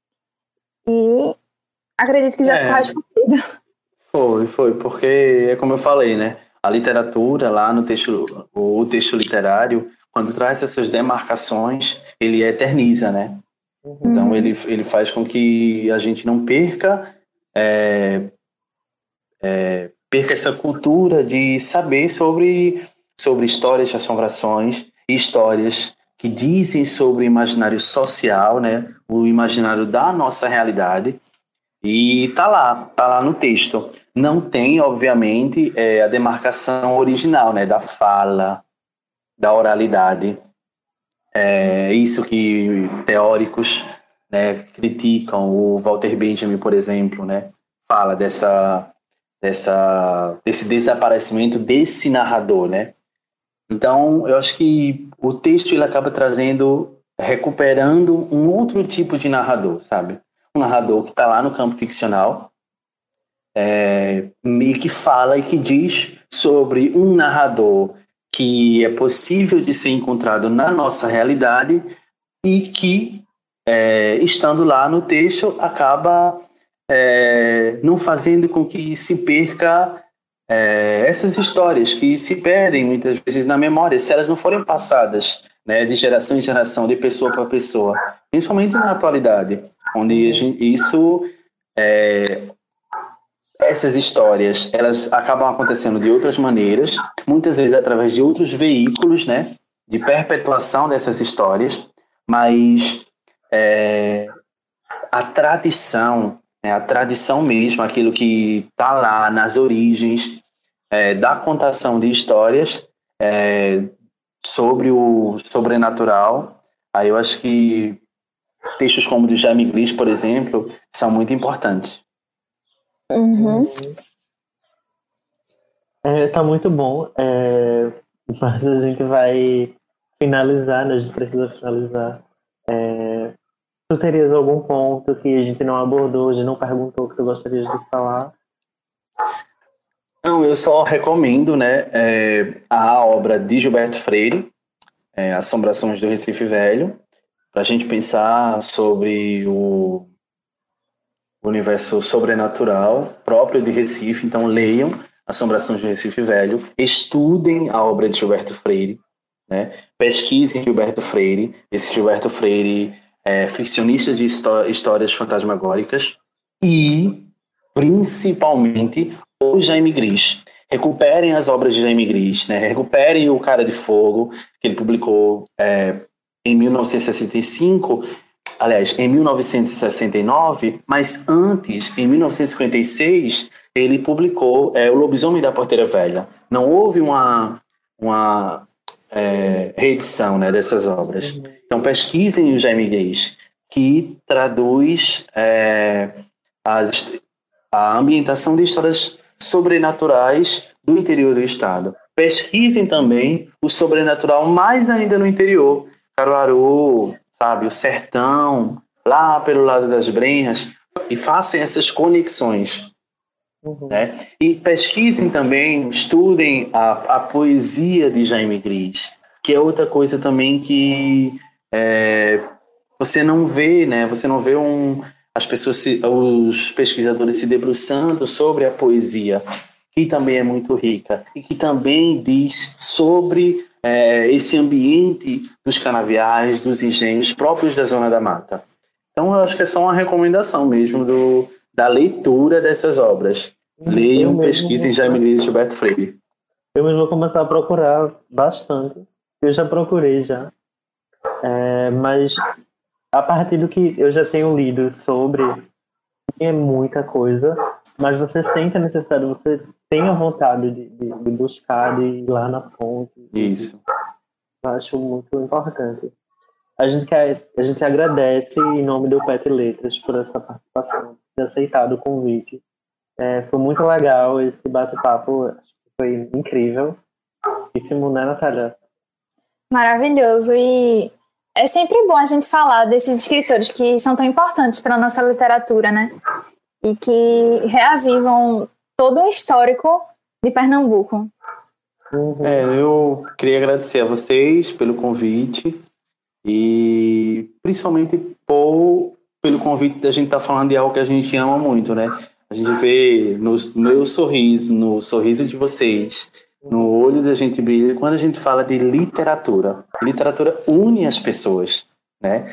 E acredito que já É. ficou respondido. Foi, foi, porque é como eu falei, né? A literatura lá no texto, o, o texto literário, quando traz essas demarcações, ele eterniza, né? Então Uhum. ele, ele faz com que a gente não perca é, é, perca essa cultura de saber sobre, sobre histórias de assombrações, histórias que dizem sobre o imaginário social, né? O imaginário da nossa realidade. E tá lá, tá lá no texto. Não tem, obviamente, é, a demarcação original, né? Da fala, da oralidade. É isso que teóricos, né, criticam. O Walter Benjamin, por exemplo, né? Fala dessa, dessa, desse desaparecimento desse narrador, né? Então, eu acho que o texto ele acaba trazendo, recuperando um outro tipo de narrador, sabe? Um narrador que está lá no campo ficcional, é, e que fala e que diz sobre um narrador que é possível de ser encontrado na nossa realidade e que, é, estando lá no texto, acaba é, não fazendo com que se perca é, essas histórias que se perdem muitas vezes na memória, se elas não forem passadas, né, de geração em geração, de pessoa para pessoa, principalmente na atualidade, onde a gente, isso, é, essas histórias, elas acabam acontecendo de outras maneiras, muitas vezes através de outros veículos, né, de perpetuação dessas histórias, mas é, a tradição, né, a tradição mesmo, aquilo que está lá nas origens é, da contação de histórias é, sobre o sobrenatural, aí eu acho que textos como o de Jaime Glis, por exemplo, são muito importantes. Uhum. É, tá muito bom, é, mas a gente vai finalizar, né? A gente precisa finalizar. É, tu terias algum ponto que a gente não abordou, a gente não perguntou que tu gostarias de falar? Não, eu só recomendo, né, é, a obra de Gilberto Freire, é, Assombrações do Recife Velho, para a gente pensar sobre o, o universo sobrenatural próprio de Recife. Então, leiam Assombrações de Recife Velho, estudem a obra de Gilberto Freire, né? Pesquisem Gilberto Freire, esse Gilberto Freire é ficcionista de histó- histórias fantasmagóricas, e, principalmente, o Jaime Gris. Recuperem as obras de Jaime Gris, né? Recuperem o Cara de Fogo, que ele publicou é, em mil novecentos e sessenta e cinco, aliás, em mil novecentos e sessenta e nove, mas antes, em mil novecentos e cinquenta e seis, ele publicou é, O Lobisomem da Porteira Velha. Não houve uma, uma é, reedição, né, dessas obras. Uhum. Então, pesquisem o Jaime Gris, que traduz é, as, a ambientação de histórias sobrenaturais do interior do estado. Pesquisem também o sobrenatural mais ainda no interior, Caruaru, sabe, o sertão, lá pelo lado das Brenhas, e façam essas conexões. Uhum. Né? E pesquisem também, estudem a, a poesia de Jaime Gris, que é outra coisa também que é, você não vê, né? Você não vê um, as pessoas, se, os pesquisadores se debruçando sobre a poesia, que também é muito rica, e que também diz sobre é, esse ambiente dos canaviais, dos engenhos próprios da Zona da Mata. Então, eu acho que é só uma recomendação mesmo do, da leitura dessas obras. Leiam, pesquisem Jaime Gris e Gilberto Freire. Eu mesmo vou começar a procurar bastante. Eu já procurei já. É, mas a partir do que eu já tenho lido sobre, é muita coisa, mas você sente a necessidade, você tem a vontade de, de, de buscar, de ir lá na fonte. Isso. Eu acho muito importante. A gente, quer, a gente agradece em nome do Pet Letras por essa participação, ter aceitado o convite. É, foi muito legal esse bate-papo, acho que foi incrível. Isso, né, Natália? Maravilhoso. E é sempre bom a gente falar desses escritores que são tão importantes para a nossa literatura, né? E que reavivam todo um histórico de Pernambuco. Uhum. É, eu queria agradecer a vocês pelo convite e principalmente por, pelo convite da gente estar tá falando de algo que a gente ama muito, né? A gente vê no meu sorriso, no sorriso de vocês, no olho da gente brilha, quando a gente fala de literatura. Literatura une as pessoas, né?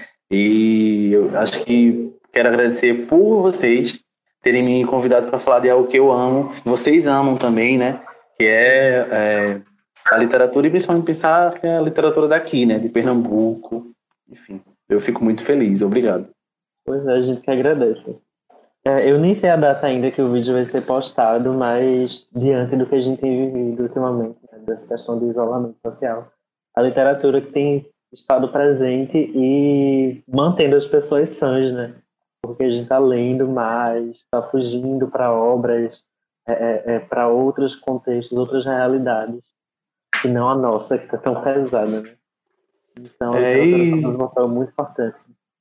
E eu acho que quero agradecer por vocês terem me convidado para falar de algo que eu amo, que vocês amam também, né? Que é, é a literatura, e principalmente pensar que é a literatura daqui, né? De Pernambuco. Enfim, eu fico muito feliz. Obrigado. Pois é, a gente que agradece. É, eu nem sei a data ainda que o vídeo vai ser postado, mas diante do que a gente tem vivido ultimamente, né, dessa questão do isolamento social, a literatura que tem estado presente e mantendo as pessoas sãs, né? Porque a gente está lendo mais, está fugindo para obras, é, é, é, para outros contextos, outras realidades, que não a nossa, que está tão pesada, né? Então a É, literatura e... está fazendo um papel muito importante.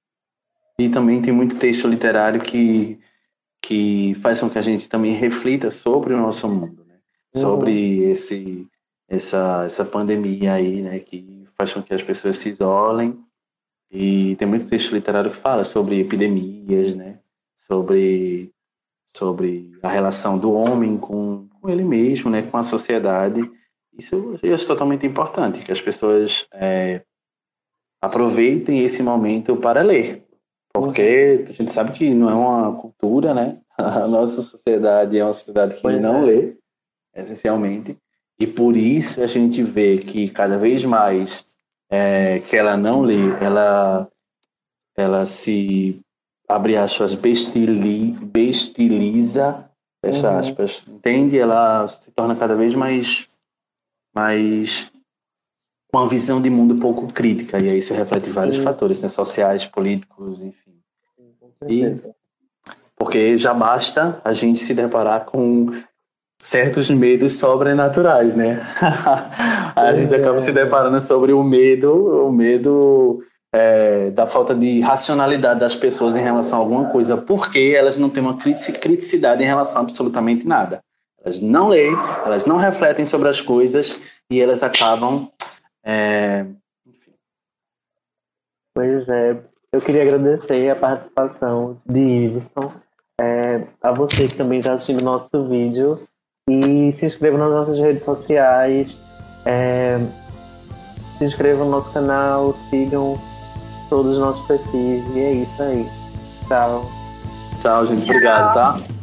E também tem muito texto literário que que faz com que a gente também reflita sobre o nosso mundo, né? Uhum. Sobre esse, essa, essa pandemia aí, né? Que faz com que as pessoas se isolem. E tem muito texto literário que fala sobre epidemias, né? Sobre, sobre a relação do homem com, com ele mesmo, né? Com a sociedade. Isso eu acho totalmente importante, que as pessoas é, aproveitem esse momento para ler. Porque a gente sabe que não é uma cultura, né? A nossa sociedade é uma sociedade que Pois não é. lê, essencialmente. E por isso a gente vê que cada vez mais é, que ela não lê, ela, ela se, abre aspas, bestili, bestiliza, fecha Uhum. aspas, entende? Ela se torna cada vez mais, mais com uma visão de mundo pouco crítica. E aí isso reflete vários Sim. fatores, né? Sociais, políticos, enfim. Com E certeza. porque já basta a gente se deparar com certos medos sobrenaturais, né? A gente acaba se deparando sobre o medo, o medo é, da falta de racionalidade das pessoas em relação a alguma coisa, porque elas não têm uma criticidade em relação a absolutamente nada. Elas não leem, elas não refletem sobre as coisas e elas acabam... É... Pois é, eu queria agradecer a participação de Iveson. é, a você que também está assistindo o nosso vídeo e se inscreva nas nossas redes sociais, é, se inscrevam no nosso canal, sigam todos os nossos perfis e é isso aí. Tchau. Tchau, gente. Obrigado, tá?